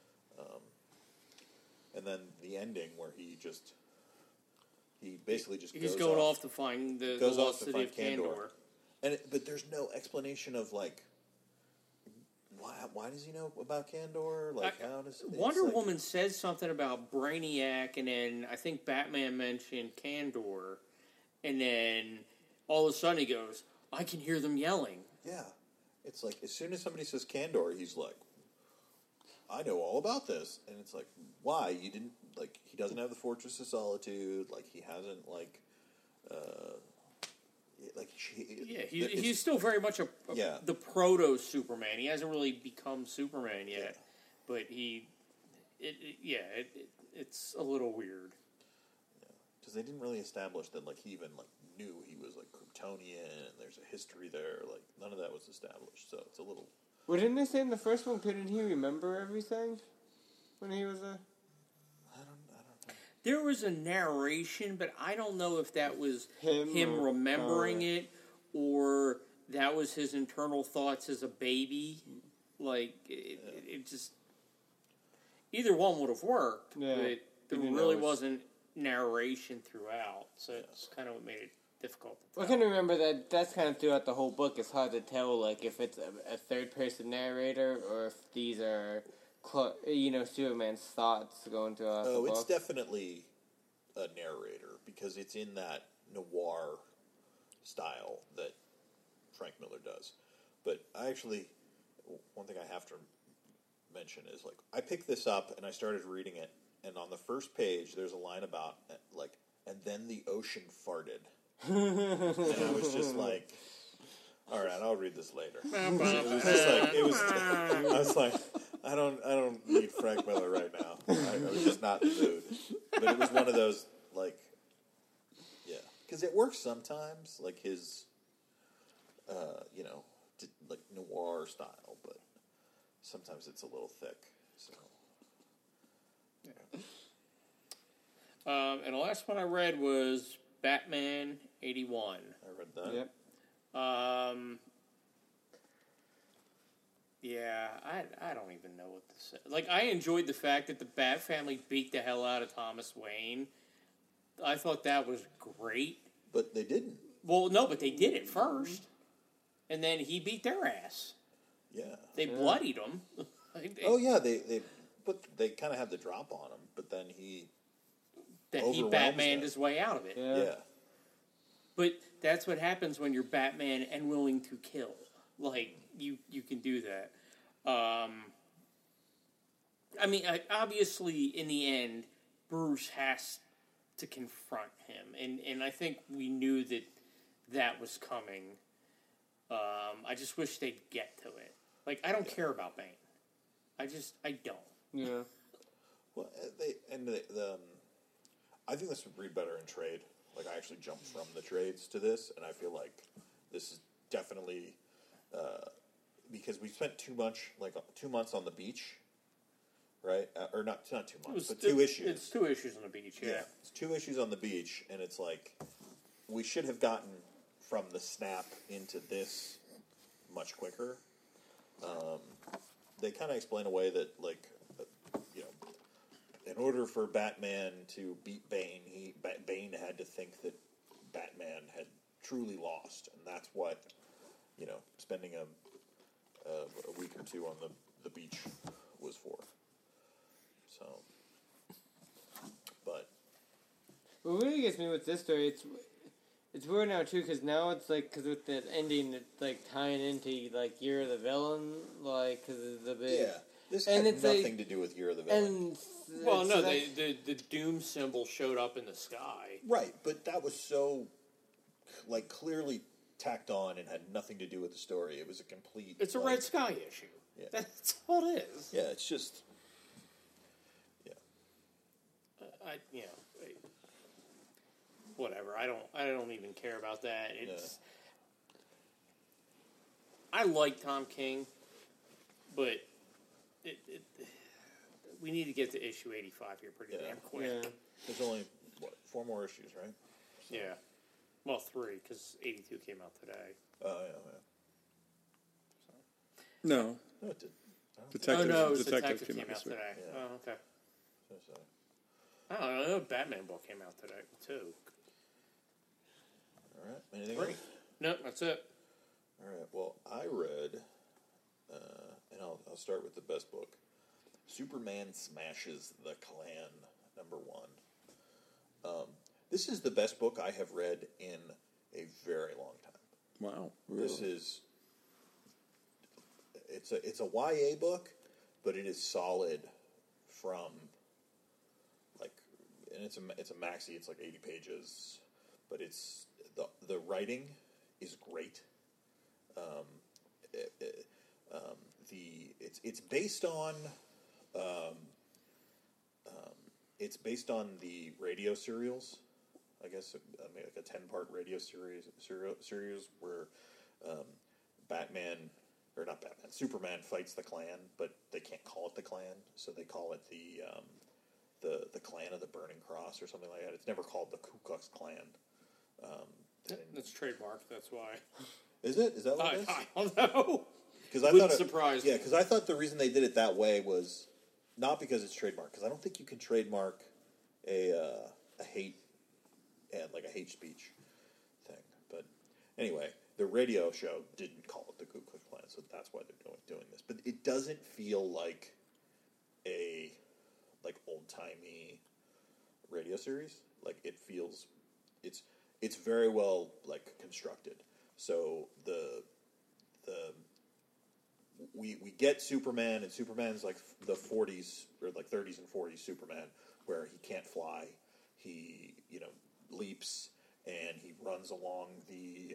and then the ending where he basically just He's goes going off to find the lost city of Kandor. but there's no explanation of like why does he know about Kandor? Like how does Wonder Woman said something about Brainiac, and then I think Batman mentioned Kandor, and then all of a sudden he goes, "I can hear them yelling." Yeah, it's like as soon as somebody says Kandor, he's like, "I know all about this," and it's like, why you didn't like? He doesn't have the Fortress of Solitude. Like he hasn't He's still very much the proto Superman. He hasn't really become Superman yet, but it's a little weird. Because they didn't really establish that he even knew he was Kryptonian and there's a history there. Like none of that was established, so it's a little. Well, didn't they say in the first one, couldn't he remember everything when he was a? I don't know. There was a narration, but I don't know if that was him or- remembering it, or that was his internal thoughts as a baby. Like, it just... Either one would have worked, Yeah. but there Didn't really know. wasn't narration throughout, so it's kind of what made it difficult to I tell. can remember that's kind of throughout the whole book. It's hard to tell, like, if it's a third-person narrator or if these are, Superman's thoughts going throughout the Oh, book. it's definitely a narrator because it's in that noir style that Frank Miller does. But one thing I have to mention is I picked this up and I started reading it, and on the first page there's a line about and then the ocean farted, and I was just like, all right, I'll read this later. I was like, I don't need Frank Miller right now. not in the mood. But it was one of those, like, yeah. Because it works sometimes, like his, like noir style, but sometimes it's a little thick. So, And the last one I read was Batman 81. I read that. Yep. Yeah, I don't even know what to say. Like, I enjoyed the fact that the Bat family beat the hell out of Thomas Wayne. I thought that was great. But they didn't. Well, no, but they did it first. And then he beat their ass. Yeah. They bloodied him. Oh, yeah, they kind of had the drop on him, but then he Then he overwhelms Batmaned them. his way out of it. Yeah. But that's what happens when you're Batman and willing to kill. Like, you can do that. Obviously, in the end, Bruce has to confront him. And I think we knew that was coming. I just wish they'd get to it. Like, I don't care about Bane. I don't. Yeah. Well, I think this would read better in trade. Like, I actually jumped from the trades to this, and I feel like this is definitely because we spent 2 months on the beach, right? Or not 2 months, but 2 issues. It's 2 issues on the beach, yeah. It's 2 issues on the beach, and it's like we should have gotten from the snap into this much quicker. They kind of explain away that, like, in order for Batman to beat Bane, Bane had to think that Batman had truly lost, and that's what, spending a week or 2 on the beach was for. So, but What really gets me with this story, it's weird now too, because now it's like, because with that ending, it's like tying into like Year of the Villain, like because of the big. yeah, this And had it's nothing to do with Year of the Villain. And Well, it's no, like- the Doom symbol showed up in the sky. Right, but that was so, like, clearly tacked on and had nothing to do with the story. It was a complete. It's a like, Red Sky issue. Yeah. That's all it is. Yeah, it's just. Yeah. Whatever. I don't even care about that. It's. I like Tom King, but we need to get to issue 85 here pretty Yeah. damn quick. Yeah. There's only 4 more issues, right? Yeah. Well, 3 because 82 came out today. Oh yeah. No, No, it did. Detective came out came out this week. today. Yeah. Oh, okay. So, I don't know. Batman book came out today too. all right. Anything Great. else? No, that's it. All right. Well, I read, and I'll start with the best book. Superman Smashes the Klan, #1. This is the best book I have read in a very long time. Wow. This is it's a YA book, but it is solid from like, and it's a maxi. It's like 80 pages, but it's the writing is great. It's based on it's based on the radio serials. I guess like a 10-part radio series where Superman fights the Klan, but they can't call it the Klan, so they call it the Klan of the Burning Cross or something like that. It's never called the Ku Klux Klan. That's trademarked. That's why. Is it? Is that what it is? I don't know. Because I Wouldn't thought surprise me. Yeah, because I thought the reason they did it that way was not because it's trademark. Because I don't think you can trademark a hate speech thing. But anyway, the radio show didn't call it the Ku Klux Klan, so that's why they're doing this. But it doesn't feel like a old timey radio series. Like it feels, it's very well constructed. So we get Superman, and Superman's like the 40s or 30s and 40s Superman, where he can't fly, he leaps, and he runs along the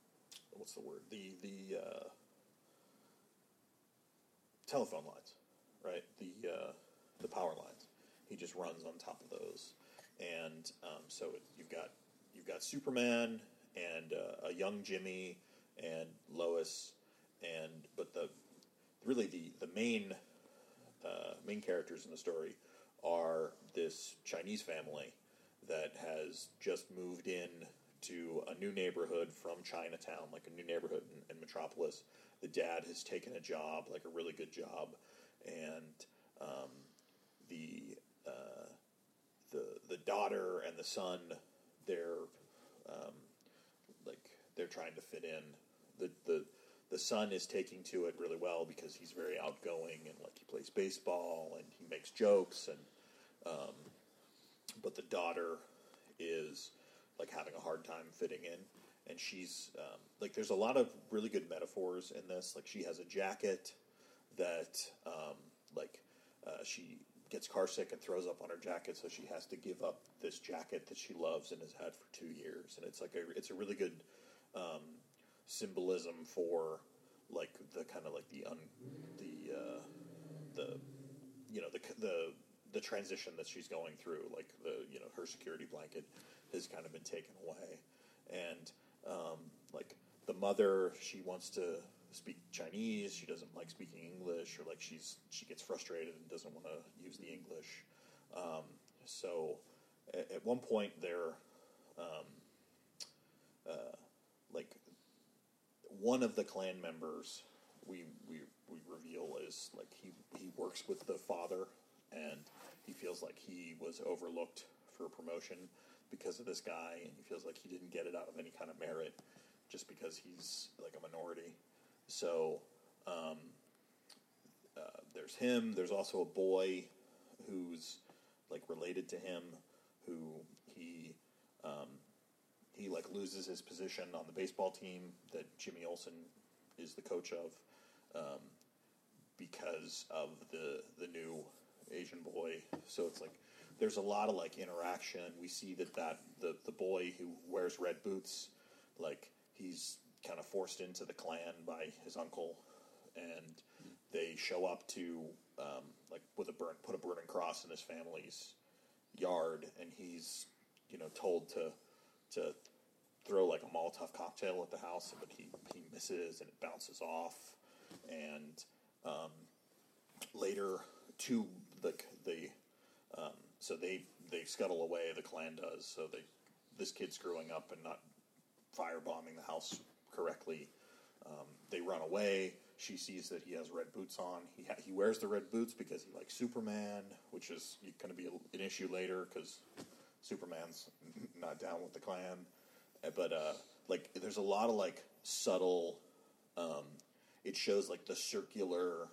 what's the word, the telephone lines, right? The power lines. He just runs on top of those, and so you've got Superman and a young Jimmy and Lois, but the main characters in the story are this Chinese family that has just moved in to a new neighborhood from Chinatown, like a new neighborhood in Metropolis. The dad has taken a job, like a really good job, and the daughter and the son, they're trying to fit in. The son is taking to it really well because he's very outgoing and like he plays baseball and he makes jokes, and but the daughter is like having a hard time fitting in, and she's like there's a lot of really good metaphors in this. Like she has a jacket that she gets car sick and throws up on her jacket, so she has to give up this jacket that she loves and has had for 2 years, and it's a really good symbolism for like the kind of like the transition that she's going through, like her security blanket has kind of been taken away, and like the mother, she wants to speak Chinese, she doesn't like speaking English, or like she gets frustrated and doesn't want to use the English. So at one point they're like one of the clan members we reveal is like he works with the father, and he feels like he was overlooked for a promotion because of this guy, and he feels like he didn't get it out of any kind of merit just because he's like a minority. So there's him. There's also a boy who's like related to him, who he like loses his position on the baseball team that Jimmy Olsen is the coach of, because of the new Asian boy. So it's like there's a lot of like interaction. We see that the boy who wears red boots, like he's kind of forced into the clan by his uncle, and they show up to like put a burning cross in his family's yard, and he's told to throw like a Molotov cocktail at the house, but he misses and it bounces off, and later to so they scuttle away, the clan does, so this kid screwing up and not firebombing the house correctly, they run away. She sees that he has red boots on. He wears the red boots because he likes Superman, which is going to be an issue later because Superman's not down with the clan. But like there's a lot of like subtle. It shows like the circular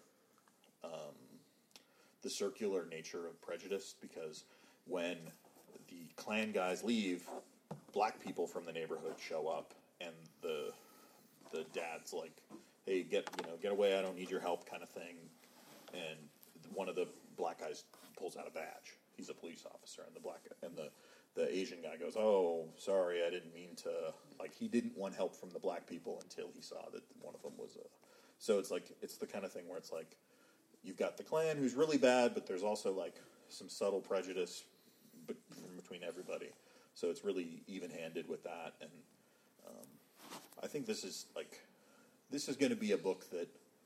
nature of prejudice, because when the clan guys leave, black people from the neighborhood show up, and the dad's like, "Hey, get away! I don't need your help," kind of thing. And one of the black guys pulls out a badge. He's a police officer, and the Asian guy goes, "Oh, sorry, I didn't mean to." Like he didn't want help from the black people until he saw that one of them was a. So it's like it's the kind of thing where it's like you've got the clan who's really bad, but there's also like some subtle prejudice between everybody. So it's really even-handed with that, and I think this is going to be a book that,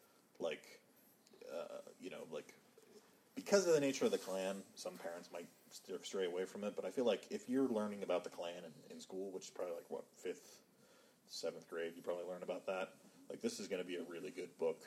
because of the nature of the clan, some parents might stray away from it. But I feel like if you're learning about the clan in school, which is probably like 5th, 7th grade, you probably learn about that. Like this is going to be a really good book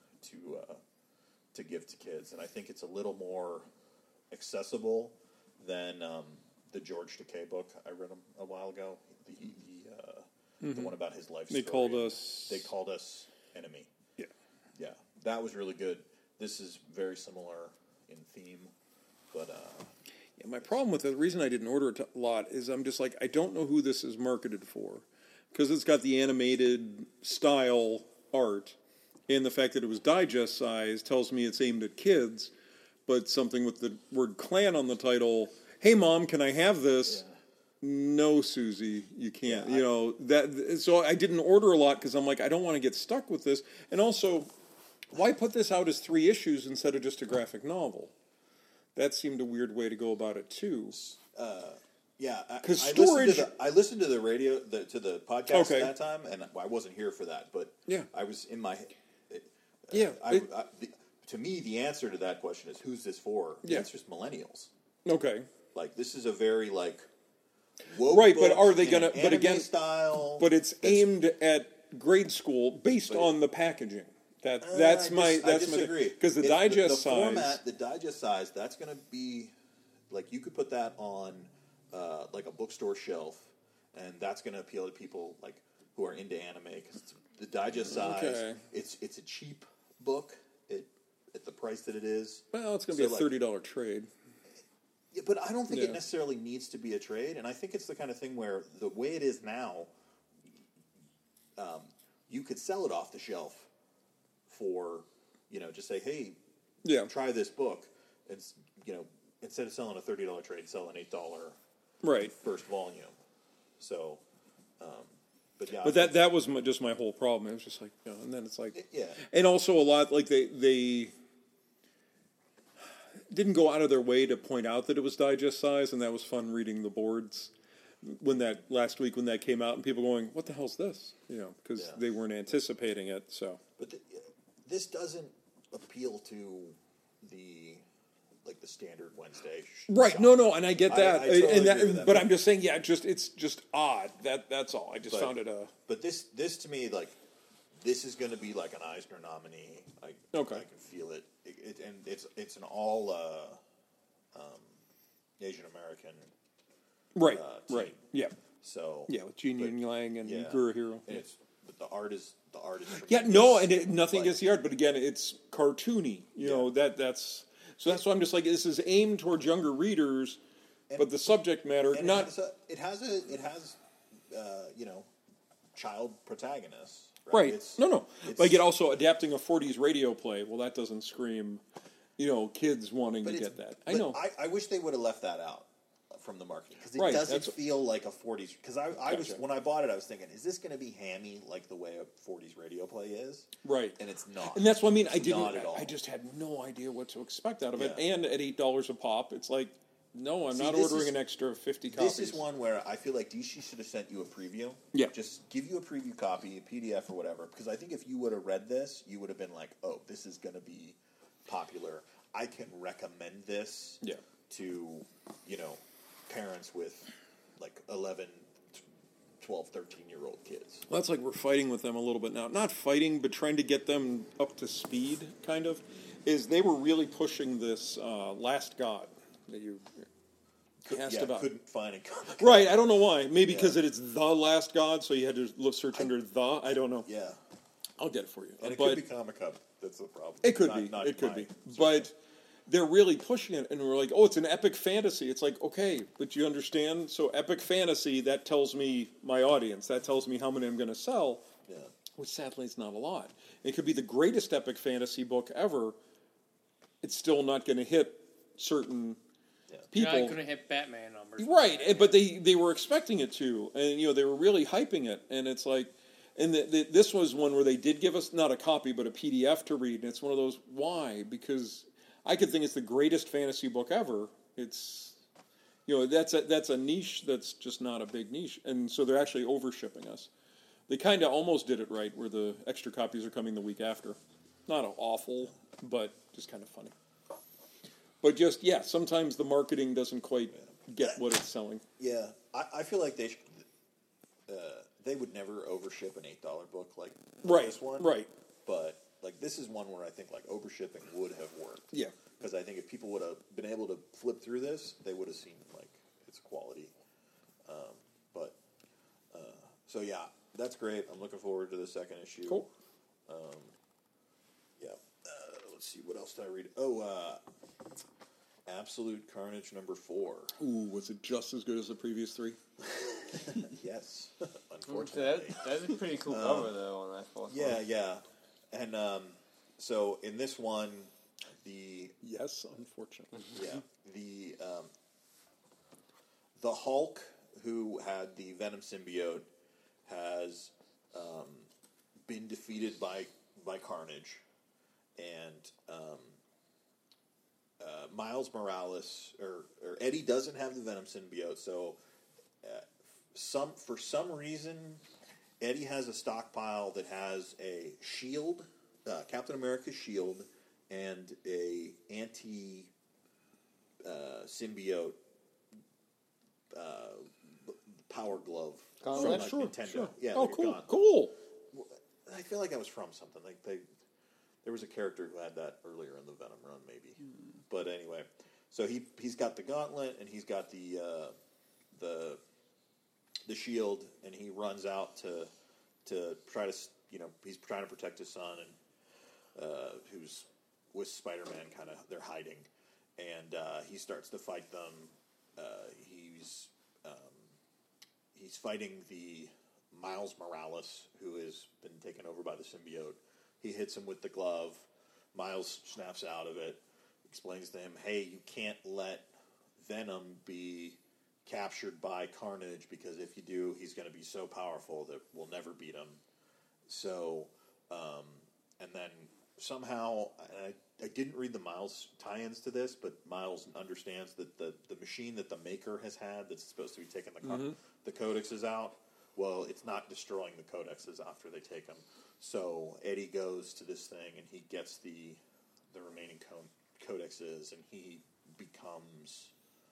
to give to kids, and I think it's a little more accessible than the George Takei book I read a while ago. The one about his life story. They called us enemy. Yeah, that was really good. This is very similar in theme, but my problem with it, the reason I didn't order it a lot is I'm just like I don't know who this is marketed for, because it's got the animated style art, and the fact that it was digest size tells me it's aimed at kids. But something with the word clan on the title, "Hey Mom, can I have this?" Yeah. No, Susie, you can't. Yeah, so I didn't order a lot because I'm like, I don't want to get stuck with this. And also, why put this out as 3 issues instead of just a graphic novel? That seemed a weird way to go about it too. Yeah, 'Cause I storage- I listened to the radio to the podcast Okay. that time, and I wasn't here for that. But Yeah. I was in my. Yeah, To me, the answer to that question is who's this for? The Yeah. answer is millennials. okay. Like this is a very woke Right, but book are they in gonna- an but anime again- style? But it's that's- aimed at grade school based on the packaging. That's my I disagree because the If digest the size. format, the digest size, that's going to be like you could put that on like a bookstore shelf, and that's going to appeal to people who are into anime because the digest size. Okay. It's a cheap book at the price that it is. Well, it's going to be So, a $30 trade. Yeah, but I don't think Yeah. it necessarily needs to be a trade, and I think it's the kind of thing where the way it is now, you could sell it off the shelf for, just say, hey, Yeah, try this book. It's instead of selling a $30 trade, sell an $8 right. first volume. So, but yeah, But that was just my whole problem. It was just like, and then it's like, yeah. and also a lot like they didn't go out of their way to point out that it was digest size, and that was fun reading the boards when that last week when that came out, and people going, "What the hell's this?" Because Yeah. they weren't anticipating it. So But this doesn't appeal to the standard Wednesday. right, shop. no, and I get that, I totally and agree with that. but I'm just saying, it's just odd. That's all. I just But- found it But this to me, this is going to be like an Eisner nominee. Okay. I can feel it. And it's an all Asian American. right, team. right, yeah, So with Gene but- Yun Yang and yeah. Guru Hero. And but the art is Yeah, tremendous. no, and nothing Like- against the art, but again, it's cartoony. You know that's why I'm just like this is aimed towards younger readers, but the subject matter And not it has child protagonists. right. It's- No, it's- like it also adapting a '40s radio play. Well, that doesn't scream, kids wanting to but get that. I but know. I wish they would have left that out from the marketing because it Right, doesn't that's- feel like a '40s. Because I was Gotcha. when I bought it, I was thinking, is this going to be hammy like the way a '40s radio play is? Right. And it's not. And that's what I mean. It's not at all. I just had no idea what to expect out of it. Yeah. And at $8 a pop, it's like, no, I'm See, not this ordering is- an extra 50 copies. This is one where I feel like DC should have sent you a preview. Yeah. Just give you a preview copy, a PDF or whatever. Because I think if you would have read this, you would have been like, oh, this is going to be popular. I can recommend this Yeah. to, parents with 11, 12, 13-year-old kids. Well, that's like we're fighting with them a little bit now. Not fighting, but trying to get them up to speed, kind of. Is they were really pushing this Last God that you asked about. Couldn't find it. Right, I don't know why. Maybe Yeah. because it's the Last God, so you had to search under the. I don't know. Yeah. I'll get it for you. And it but could be Comic Hub. That's the problem. it could Not- be. not It could my be. search. But they're really pushing it, and we're like, oh, it's an epic fantasy. It's like, okay, but you understand? So epic fantasy, that tells me my audience. That tells me how many I'm going to sell. Yeah. Which sadly is not a lot. It could be the greatest epic fantasy book ever. It's still not going to hit certain You're people. not going to hit Batman numbers. Right, but they were expecting it to, and they were really hyping it, and it's like, and this was one where they did give us not a copy but a PDF to read, and it's one of those why because I could think it's the greatest fantasy book ever. It's that's a niche that's just not a big niche, and so they're actually overshipping us. They kind of almost did it right, where the extra copies are coming the week after. Not awful, but just kind of funny. But just sometimes the marketing doesn't quite get what it's selling. Yeah, I feel like they would never overship an $8 book like this one. Right. But this is one where I think overshipping would have worked. Yeah. Because I think if people would have been able to flip through this, they would have seen its quality. So yeah, that's great. I'm looking forward to the second issue. Cool. Let's see, what else did I read? Oh, Absolute Carnage number 4. Ooh, was it just as good as the previous 3? Yes, So unfortunately. that's a pretty cool cover though on that fourth Yeah, one. yeah. And so in this one, the Yes, unfortunately. the Hulk who had the Venom symbiote has been defeated by Carnage, and Miles Morales or Eddie doesn't have the Venom symbiote, so for some reason Eddie has a stockpile that has a shield, Captain America's shield, and a anti symbiote power glove from Gauntlet? Nintendo. Yeah, Oh, like a cool, gauntlet. cool. I feel like that was from something. Like there was a character who had that earlier in the Venom run, maybe. But anyway, so he's got the gauntlet and he's got the shield, and he runs out to try to he's trying to protect his son, and who's with Spider-Man. Kind of they're hiding, and he starts to fight them. He's fighting the Miles Morales, who has been taken over by the symbiote. He hits him with the glove. Miles snaps out of it, explains to him, hey, you can't let Venom be captured by Carnage, because if you do, he's going to be so powerful that we'll never beat him. So, and then somehow, I didn't read the Miles tie-ins to this, but Miles understands that the machine that the Maker has had that's supposed to be taking the codexes out, well, it's not destroying the codexes after they take them. So Eddie goes to this thing, and he gets the remaining codexes, and he becomes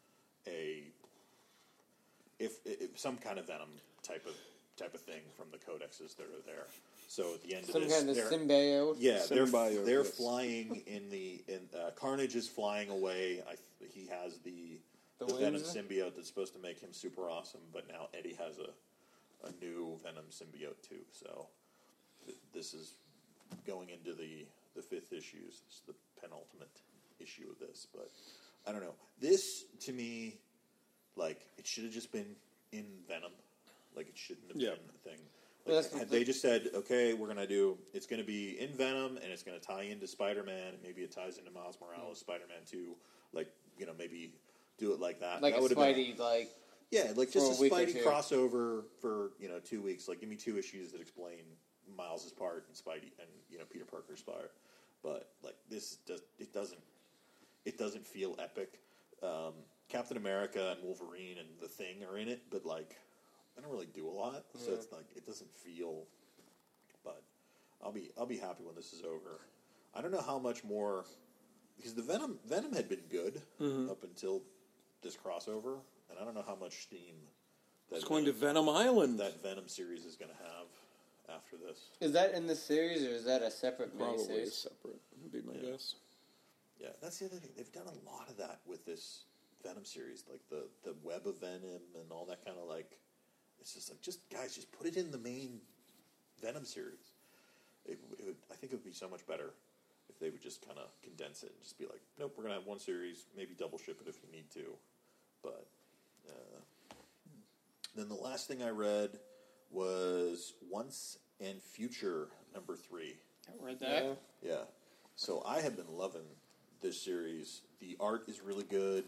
if some kind of Venom type of thing from the codexes that are there. So at the end Some of this, kind of symbiote. yeah, Symbiote, they're yes. flying Carnage is flying away. He has the Venom wings? symbiote that's supposed to make him super awesome, but now Eddie has a new Venom symbiote too. So this is going into the fifth issue. It's the penultimate issue of this, but I don't know. This to me, like, it should have just been in Venom. Like, it shouldn't have been a thing. Like, had they just said, okay, it's going to be in Venom, and it's going to tie into Spider-Man, and maybe it ties into Miles Morales, Spider-Man 2, like, maybe do it like that. Like that a would have Spidey, been, yeah, like for just a a week or Spidey two. crossover for, 2 weeks. Like, give me 2 issues that explain Miles' part and Spidey and, Peter Parker's part. But, like, it doesn't feel epic. Captain America and Wolverine and the Thing are in it, but, like, they don't really do a lot, so it's like it doesn't feel. But I'll be happy when this is over. I don't know how much more, because the Venom had been good up until this crossover, and I don't know how much steam It's going to Venom Island. that Venom series is going to have after this. Is that in the series, or is that a separate Probably miniseries? separate, would be my guess. Yeah, that's the other thing. They've done a lot of that with this Venom series, like the Web of Venom and all that kind of like. It's just like, guys, just put it in the main Venom series. I think it would be so much better if they would just kind of condense it and just be like, nope, we're going to have one series, maybe double ship it if you need to. But then the last thing I read was Once and Future number 3. I read that. Yeah. So I have been loving this series. The art is really good.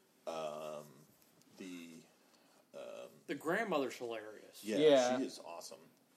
The grandmother's hilarious. Yeah. She is awesome.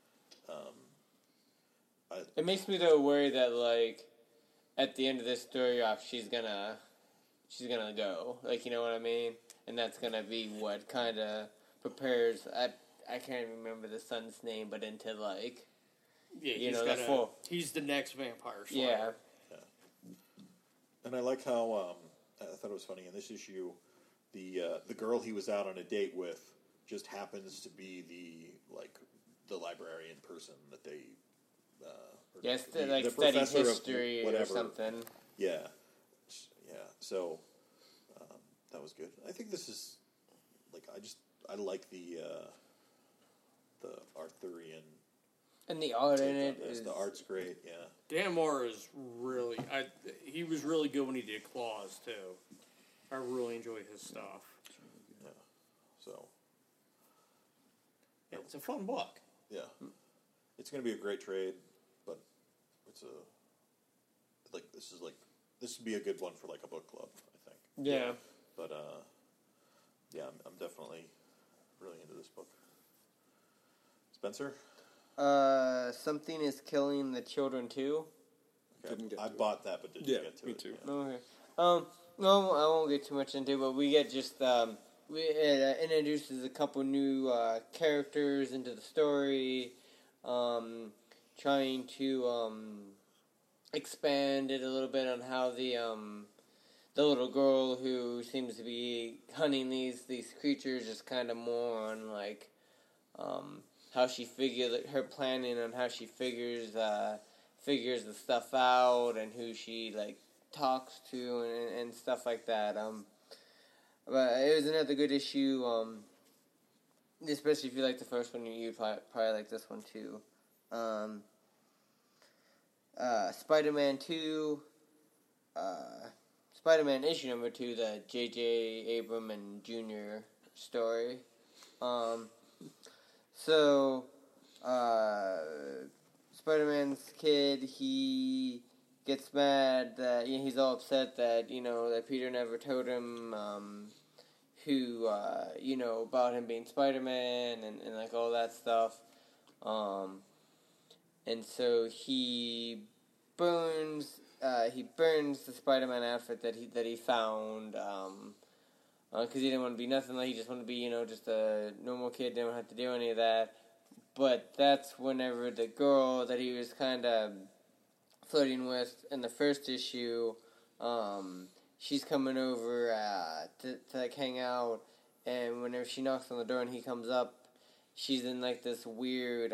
It makes me though worry that like at the end of this story arc, she's gonna go. Like, you know what I mean? And that's gonna be what kind of prepares. I can't remember the son's name, but into like Yeah, You know, the full- he's the next vampire slayer. yeah. And I like how I thought it was funny in this issue. The girl he was out on a date with just happens to be the librarian person that they. Yes, the like studied professor of history or whatever. something. Yeah. So that was good. I think this is like I like the Arthurian. And the art in take on it this. is The art's great. Yeah. Dan Moore is really. He was really good when he did Claws too. I really enjoy his stuff. Yeah. So Yeah, it's a fun book. yeah, it's going to be a great trade, but this would be a good one for like a book club, I think. yeah. But yeah, I'm definitely really into this book. Spencer? Something is killing the children too. Didn't get I to bought that, but didn't Yeah, get to me it. too. Yeah. Okay. No, I won't get too much into it, but we get just it introduces a couple new characters into the story, trying to expand it a little bit on how the little girl who seems to be hunting these creatures is kind of more on like how she her planning on how she figures the stuff out and who she like talks to and stuff like that. But it was another good issue. Especially if you like the first one, you'd probably like this one too. Spider-Man 2. Spider-Man issue number 2, the J.J. Abrams and Jr. story. Spider-Man's kid, he gets mad that he's all upset that that Peter never told him who about him being Spider-Man and like all that stuff. And so he burns the Spider-Man outfit that he found because he didn't want to be nothing like he just wanted to be just a normal kid, didn't have to do any of that. But that's whenever the girl that he was kind of flirting with in the first issue, she's coming over to like hang out, and whenever she knocks on the door and he comes up, she's in like this weird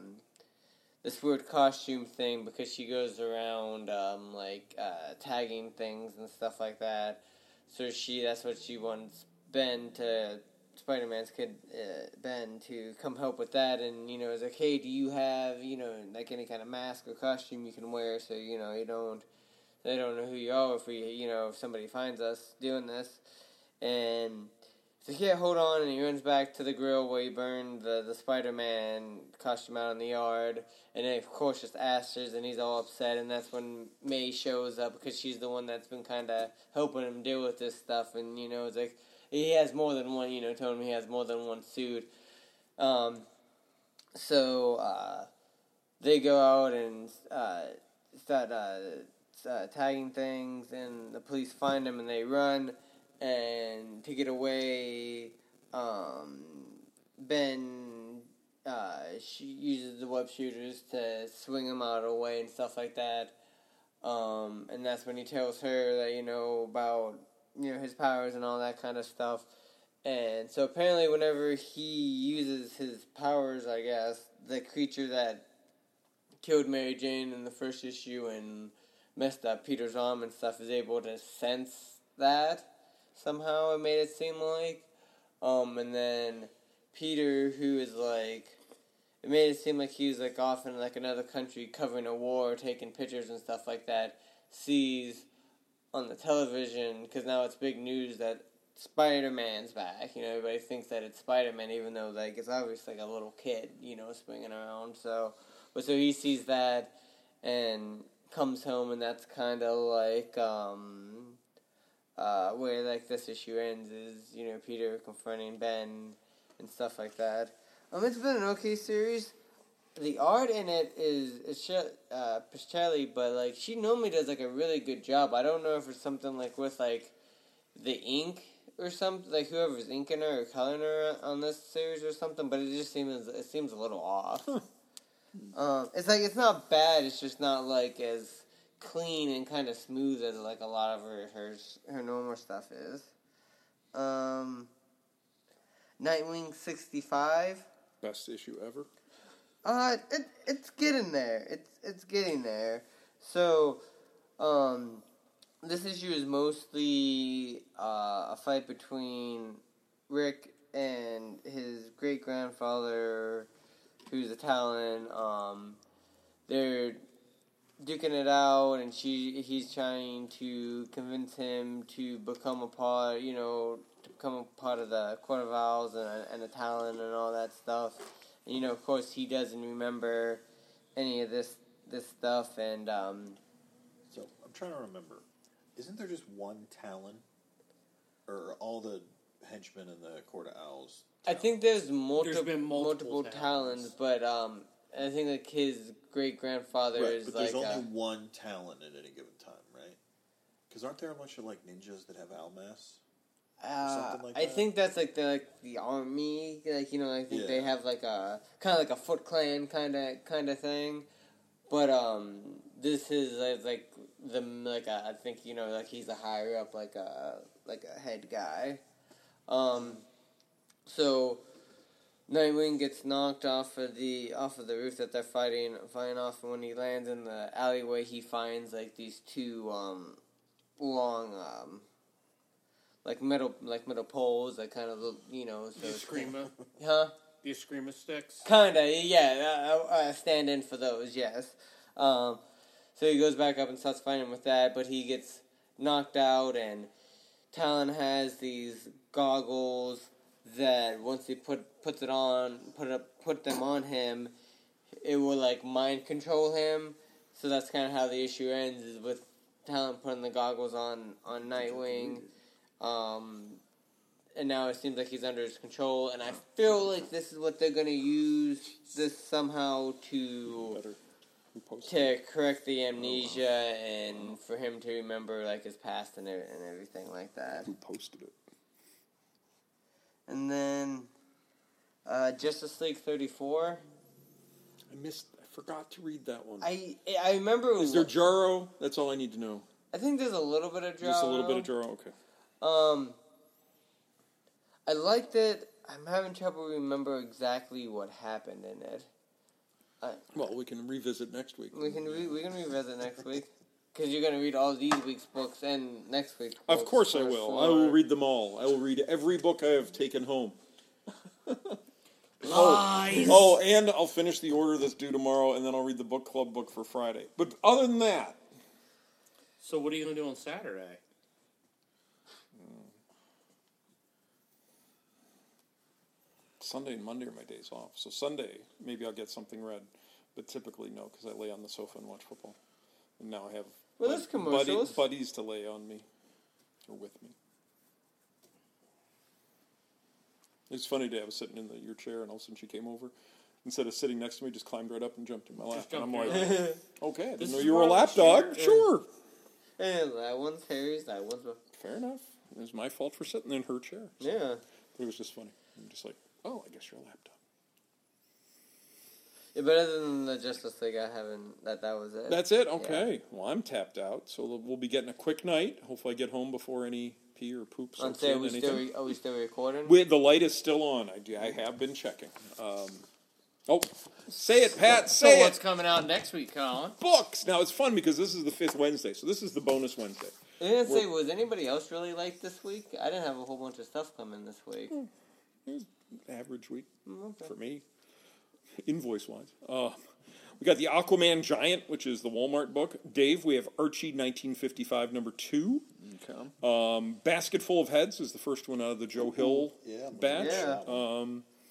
costume thing because she goes around tagging things and stuff like that. So that's what she wants Spider-Man's kid, Ben, to come help with that, and is like, hey, do you have like any kind of mask or costume you can wear so they don't know who you are if somebody finds us doing this. And so he can't hold on, and he runs back to the grill where he burned the Spider-Man costume out in the yard, and then of course just Asters, and he's all upset, and that's when May shows up because she's the one that's been kind of helping him deal with this stuff, and it's like he has more than one, told him he has more than one suit. So they go out and start tagging things, and the police find him, and they run. And to get away, Ben she uses the web shooters to swing him out of the way and stuff like that. And that's when he tells her that about his powers and all that kind of stuff. And so apparently, whenever he uses his powers, I guess the creature that killed Mary Jane in the first issue and messed up Peter's arm and stuff is able to sense that. Somehow it made it seem like. And then Peter, who is like, it made it seem like he was like off in like another country covering a war, taking pictures and stuff like that, sees on the television, because now it's big news that Spider-Man's back. Everybody thinks that it's Spider-Man, even though like it's obviously like a little kid, swinging around. So he sees that and comes home, and that's kind of like where like this issue ends is Peter confronting Ben and stuff like that. It's been an okay series. The art in it is Piscelli, but like she normally does like a really good job. I don't know if it's something like with like the ink or something, like whoever's inking her or coloring her on this series or something, but it seems a little off. It's like it's not bad. It's just not like as clean and kind of smooth as like a lot of her normal stuff is. Nightwing 65. Best issue ever. It's getting there. It's getting there. So, this issue is mostly a fight between Rick and his great grandfather, who's a Talon. They're duking it out, and he's trying to convince him to become a part, of the Court of Owls and a Talon and all that stuff. And, of course, he doesn't remember any of this stuff, and So I'm trying to remember. Isn't there just one Talon, or all the henchmen in the Court of Owls? I think there's There's been multiple Talons, but I think like his great grandfather Right, is but like there's only one talent at any given time, right? Because aren't there a bunch of like ninjas that have Almas? something like I that? think that's like the army, like I think they Yeah. have like a kind of like a Foot Clan kind of thing, but this is like the like I think like he's a higher up like a head guy, so Nightwing gets knocked off of the roof that they're fighting off, and when he lands in the alleyway, he finds like these two long like metal poles that kind of look so The it's Eskrima. huh. The Eskrima sticks. Kinda, yeah. Stand in for those, yes. So he goes back up and starts fighting with that, but he gets knocked out, and Talon has these goggles that once he put them on him, it will like mind control him. So that's kind of how the issue ends, is with Talon putting the goggles on Nightwing. And now it seems like he's under his control, and I feel like this is what they're going to use this somehow to correct the amnesia and for him to remember like his past and everything like that. Who posted it? And then Justice League 34. I forgot to read that one. I remember. Is there Jarro? That's all I need to know. I think there's a little bit of Jarro. Just a little bit of Jarro. Okay. I liked it. I'm having trouble remember exactly what happened in it. Well, we can revisit next week. We can revisit next week because you're going to read all these week's books and next week's books. Of course I will. I will read them all. I will read every book I have taken home. Lies. Oh, and I'll finish the order that's due tomorrow, and then I'll read the book club book for Friday. But other than that, So what are you going to do on Saturday? Sunday and Monday are my days off. So Sunday, maybe I'll get something read. But typically, no, because I lay on the sofa and watch football. And now I have there's commercials. buddies to lay on me or with me. It's funny today. I was sitting in your chair, and all of a sudden she came over. Instead of sitting next to me, just climbed right up and jumped in my lap. And I'm like, okay, I didn't know you were a lap dog. Sure. And that one's Harry's, that one's... Fair enough. It was my fault for sitting in her chair. So Yeah. it was just funny. I'm just like, oh, I guess you're a lap dog. Yeah, but other than the Justice League, I haven't... That was it. That's it? Okay. Yeah. Well, I'm tapped out, so we'll be getting a quick night. Hopefully I get home before any pee or poop. Are we still recording? The light is still on. I have been checking. Say it, Pat. Say What's it. coming out next week, Colin? Books. Now, it's fun because this is the 5th Wednesday, so this is the bonus Wednesday. I didn't say, was anybody else really late this week? I didn't have a whole bunch of stuff coming this week. It was an average week Okay. for me, invoice-wise. We got the Aquaman Giant, which is the Walmart book. Dave, we have Archie 1955, number 2. Okay. Basket Full of Heads is the first one out of the Joe Hill batch. Yeah.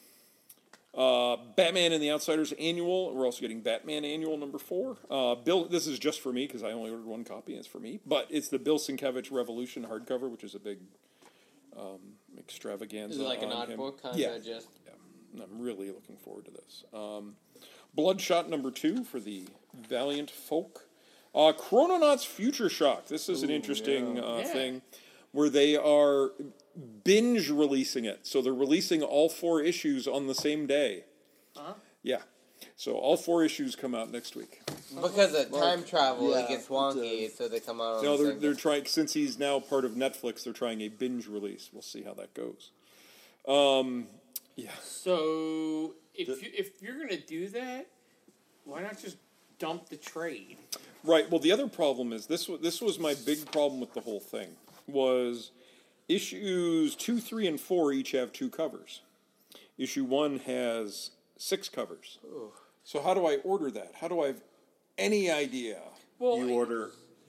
Batman and the Outsiders Annual. We're also getting Batman Annual number 4. Bill, this is just for me because I only ordered one copy. And it's for me, but it's the Bill Sienkiewicz Revolution hardcover, which is a big extravaganza. Is it like an on odd him. book? Yeah. I'm really looking forward to this. Bloodshot number 2 for the Valiant Folk. Chrononauts Future Shock. This is an interesting thing where they are binge releasing it. So they're releasing all 4 issues on the same day. Uh-huh. Yeah. So all 4 issues come out next week. Because of time travel, it gets it wonky, does. so they come out on No, the they're same day. trying, since he's now part of Netflix, they're trying a binge release. We'll see how that goes. Yeah. So if you're going to do that, why not just dump the trade? Right. Well, the other problem is this was my big problem with the whole thing was issues 2, 3, and 4 each have 2 covers. Issue 1 has 6 covers. Ooh. So how do I order that? How do I have any idea? Well, You order.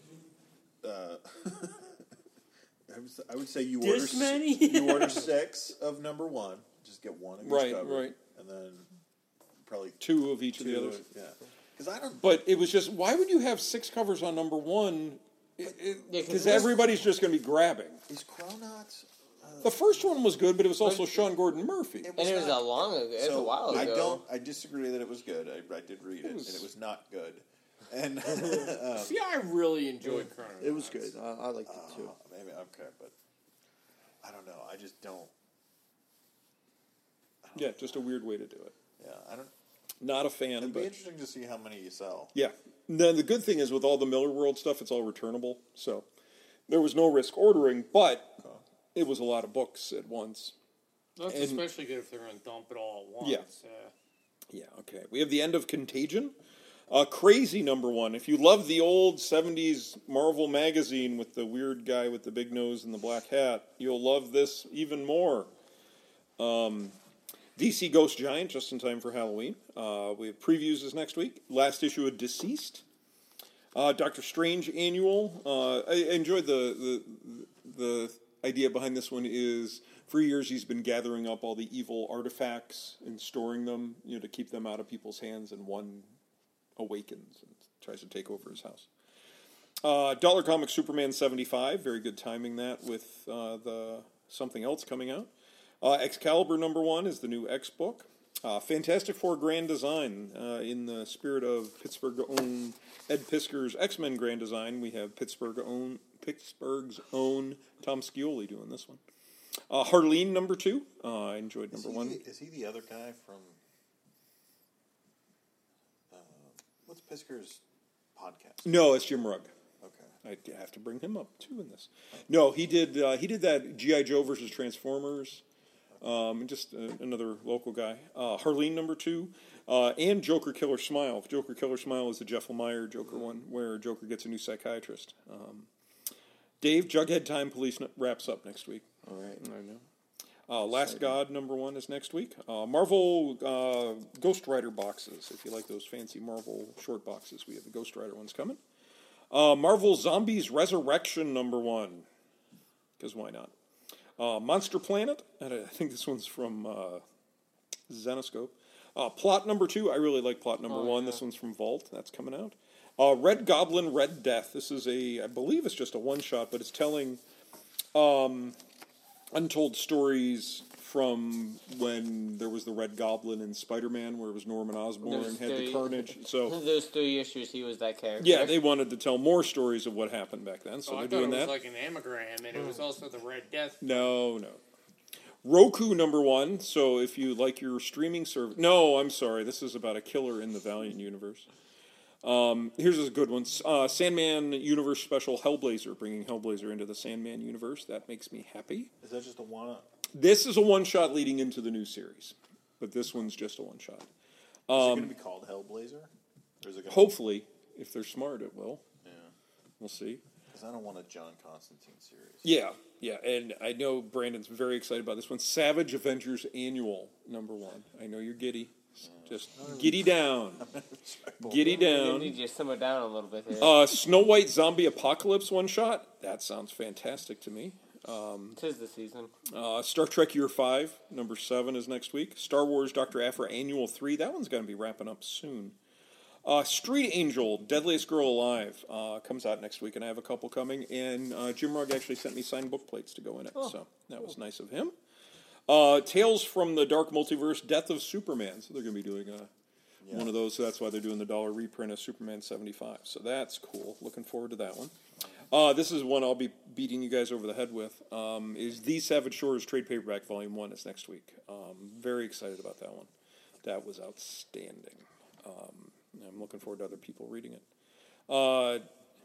I would say you order. This many? You order 6 of number 1. Just get 1 of each cover. Right. And then probably 2 of each of the 2. others. Yeah. Because I don't. But it was just, why would you have 6 covers on number 1? Because everybody's just going to be grabbing. Is Chrononauts The first one was good, but it was also Sean Gordon Murphy. And it was a long ago. It was a while ago. I disagree that it was good. I did read it, and it was not good. And See, I really enjoyed Chrono. It was good. I liked it too. maybe okay, but I don't know. I just don't. Yeah, just a weird way to do it. Yeah, I don't. Not a fan, It'd be but interesting to see how many you sell. yeah. Then the good thing is with all the Miller World stuff, it's all returnable, so there was no risk ordering, but it was a lot of books at once. That's And- especially good if they're going to dump it all at once. Yeah. Yeah, okay. We have the end of Contagion. Crazy #1. If you love the old 70s Marvel magazine with the weird guy with the big nose and the black hat, you'll love this even more. DC Ghost Giant, just in time for Halloween. We have previews this next week. Last issue of Deceased. Doctor Strange Annual. I enjoyed the idea behind this one is for years he's been gathering up all the evil artifacts and storing them, to keep them out of people's hands, and one awakens and tries to take over his house. Dollar Comic Superman 75, very good timing that with the something else coming out. Excalibur #1 is the new X book. Fantastic Four Grand Design, in the spirit of Pittsburgh-owned Ed Pisker's X-Men Grand Design, we have Pittsburgh's own Tom Scioli doing this one. Harleen #2, I enjoyed #1. Is he the other guy from? What's Pisker's podcast? No, it's Jim Rugg. Okay. I have to bring him up too in this. No, he did that G.I. Joe versus Transformers. Just another local guy. Harleen #2, and Joker Killer Smile. Joker Killer Smile is the Jeff Lemire Joker one, where Joker gets a new psychiatrist. Dave, Jughead Time Police wraps up next week. All right. I know. Last God #1 is next week. Marvel Ghost Rider boxes. If you like those fancy Marvel short boxes, we have the Ghost Rider ones coming. Marvel Zombies Resurrection #1. Because why not? Monster Planet. And I think this one's from Zenoscope. Plot #2. I really like Plot #1. Yeah. This one's from Vault. That's coming out. Red Goblin, Red Death. This is I believe it's just a one-shot, but it's telling untold stories from when there was the Red Goblin in Spider-Man, where it was Norman Osborn had the Carnage. So Those 3 issues, he was that character. yeah, they wanted to tell more stories of what happened back then, so I they're thought it doing was that. like an anagram, and it was also the Red Death. No. Roku #1. So if you like your streaming service, no, I'm sorry, this is about a killer in the Valiant universe. Here's a good one. Sandman Universe Special Hellblazer, bringing Hellblazer into the Sandman universe. That makes me happy. Is that just a one? This is a one-shot leading into the new series, but this one's just a one-shot. Is it going to be called Hellblazer? Or is it gonna Hopefully, if they're smart, it will. Yeah. We'll see. Because I don't want a John Constantine series. Yeah, and I know Brandon's very excited about this one. Savage Avengers Annual #1. I know you're giddy. Just giddy down. Giddy You down. need to simmer down a little bit here. Snow White Zombie Apocalypse one-shot. That sounds fantastic to me. 'Tis the season. Star Trek Year 5, #7 is next week. Star Wars Dr. Aphra Annual 3. That one's going to be wrapping up soon. Street Angel, Deadliest Girl Alive, comes out next week, and I have a couple coming. And Jim Rugg actually sent me signed book plates to go in it, so that was nice of him. Tales from the Dark Multiverse, Death of Superman. So they're going to be doing one of those, so that's why they're doing the dollar reprint of Superman 75. So that's cool. Looking forward to that one. This is one I'll be beating you guys over the head with. Is The Savage Shores Trade Paperback Volume 1 is next week. Very excited about that one. That was outstanding. I'm looking forward to other people reading it.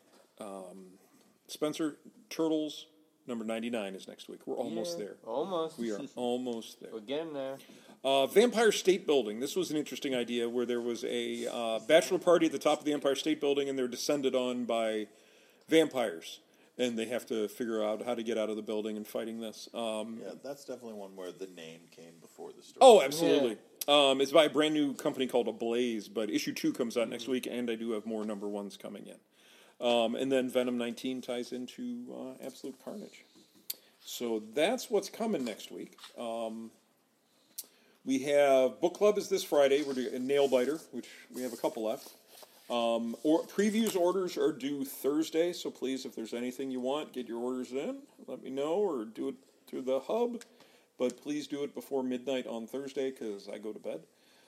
Spencer, Turtles, #99 is next week. We're almost there. Almost. We are almost there. We're getting there. Vampire State Building. This was an interesting idea where there was a bachelor party at the top of the Empire State Building, and they're descended on by vampires. And they have to figure out how to get out of the building and fighting this. Yeah, that's definitely one where the name came before the story. Oh, absolutely. It's by a brand new company called Ablaze, but issue 2 comes out next week, and I do have more #1s coming in. And then Venom 19 ties into Absolute Carnage. So that's what's coming next week. We have Book Club is this Friday. We're doing a Nail Biter, which we have a couple left. Previews orders are due Thursday, so please, if there's anything you want, get your orders in. Let me know, or do it to the hub, but please do it before midnight on Thursday because I go to bed.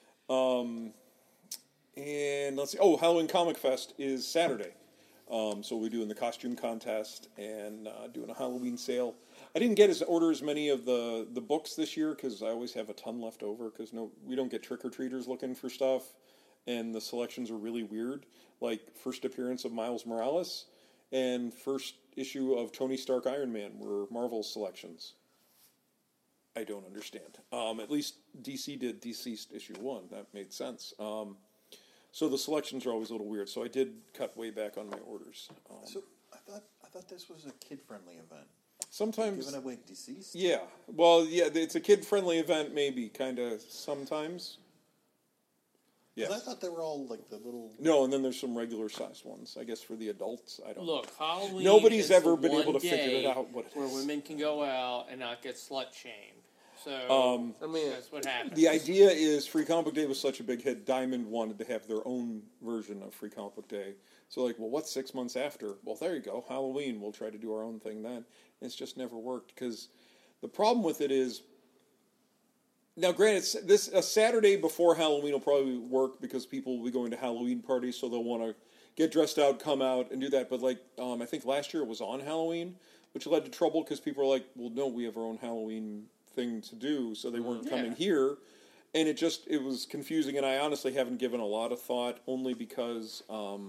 And let's see. Oh, Halloween Comic Fest is Saturday. So we're doing the costume contest and doing a Halloween sale. I didn't order as many of the books this year because I always have a ton left over because we don't get trick-or-treaters looking for stuff, and the selections are really weird, like first appearance of Miles Morales and first issue of Tony Stark Iron Man were Marvel's selections. I don't understand. At least DC did Deceased issue 1. That made sense. So the selections are always a little weird. So I did cut way back on my orders. So I thought this was a kid-friendly event. Sometimes Giving away Deceased? Yeah. Well, yeah, it's a kid-friendly event, maybe, kind of, sometimes. Yeah. 'Cause I thought they were all like the little... No, and then there's some regular-sized ones, I guess, for the adults. I don't Look, Halloween Nobody's is ever the been able one to figure it day out what it where is. women can go out and not get slut-shamed. So, I mean, that's what happens. The idea is Free Comic Book Day was such a big hit, Diamond wanted to have their own version of Free Comic Book Day. So like, well, what's 6 months after? Well, there you go, Halloween, we'll try to do our own thing then. And it's just never worked, because the problem with it is, now granted, a Saturday before Halloween will probably work because people will be going to Halloween parties, so they'll want to get dressed out, come out, and do that. But like, I think last year it was on Halloween, which led to trouble because people were like, well, no, we have our own Halloween thing to do, so they weren't coming here, and it was confusing, and I honestly haven't given a lot of thought, only because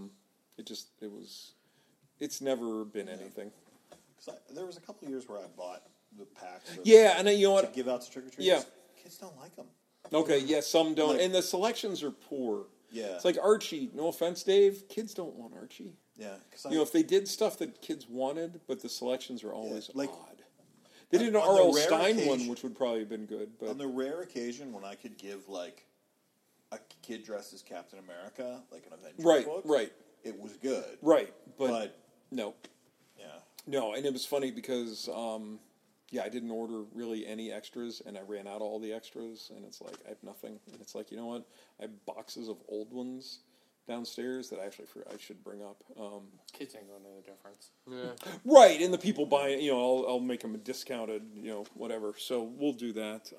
it's never been anything. There was a couple of years where I bought the packs And you know to what? give out to trick-or-treaters. Yeah. Kids don't like them. Okay, yeah, some don't, Like- and the selections are poor. Yeah. It's like Archie, no offense, Dave, kids don't want Archie. Yeah. 'Cause If they did stuff that kids wanted, but the selections are always like- odd. They did an on the R.L. rare Stein one, occasion- which would probably have been good, but on the rare occasion when I could give like a kid dressed as Captain America, like an Avengers book, right, it was good. but no. Yeah. No, and it was funny because, I didn't order really any extras, and I ran out of all the extras, and it's like, I have nothing. And it's like, you know what? I have boxes of old ones downstairs that I should bring up. Kids ain't gonna know the difference. yeah. Right, and the people buying, I'll make them a discounted, whatever. So we'll do that.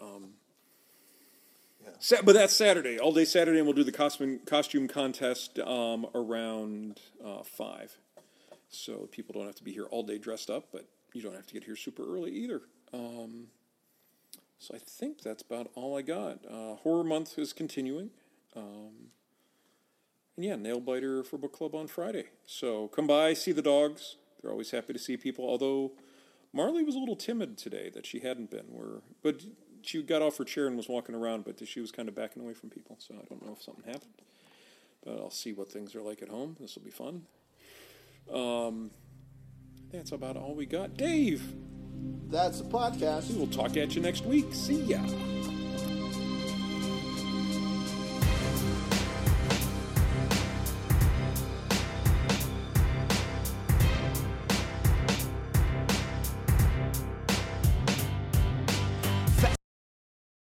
But that's Saturday, all day Saturday, and we'll do the costume contest around 5. So people don't have to be here all day dressed up, but you don't have to get here super early either. So I think that's about all I got. Horror Month is continuing. And yeah, Nail Biter for book club on Friday. So come by, see the dogs. They're always happy to see people. Although Marley was a little timid today, that she hadn't been. But she got off her chair and was walking around, but she was kind of backing away from people. So I don't know if something happened. But I'll see what things are like at home. This will be fun. That's about all we got. Dave! That's the podcast. We will talk at you next week. See ya!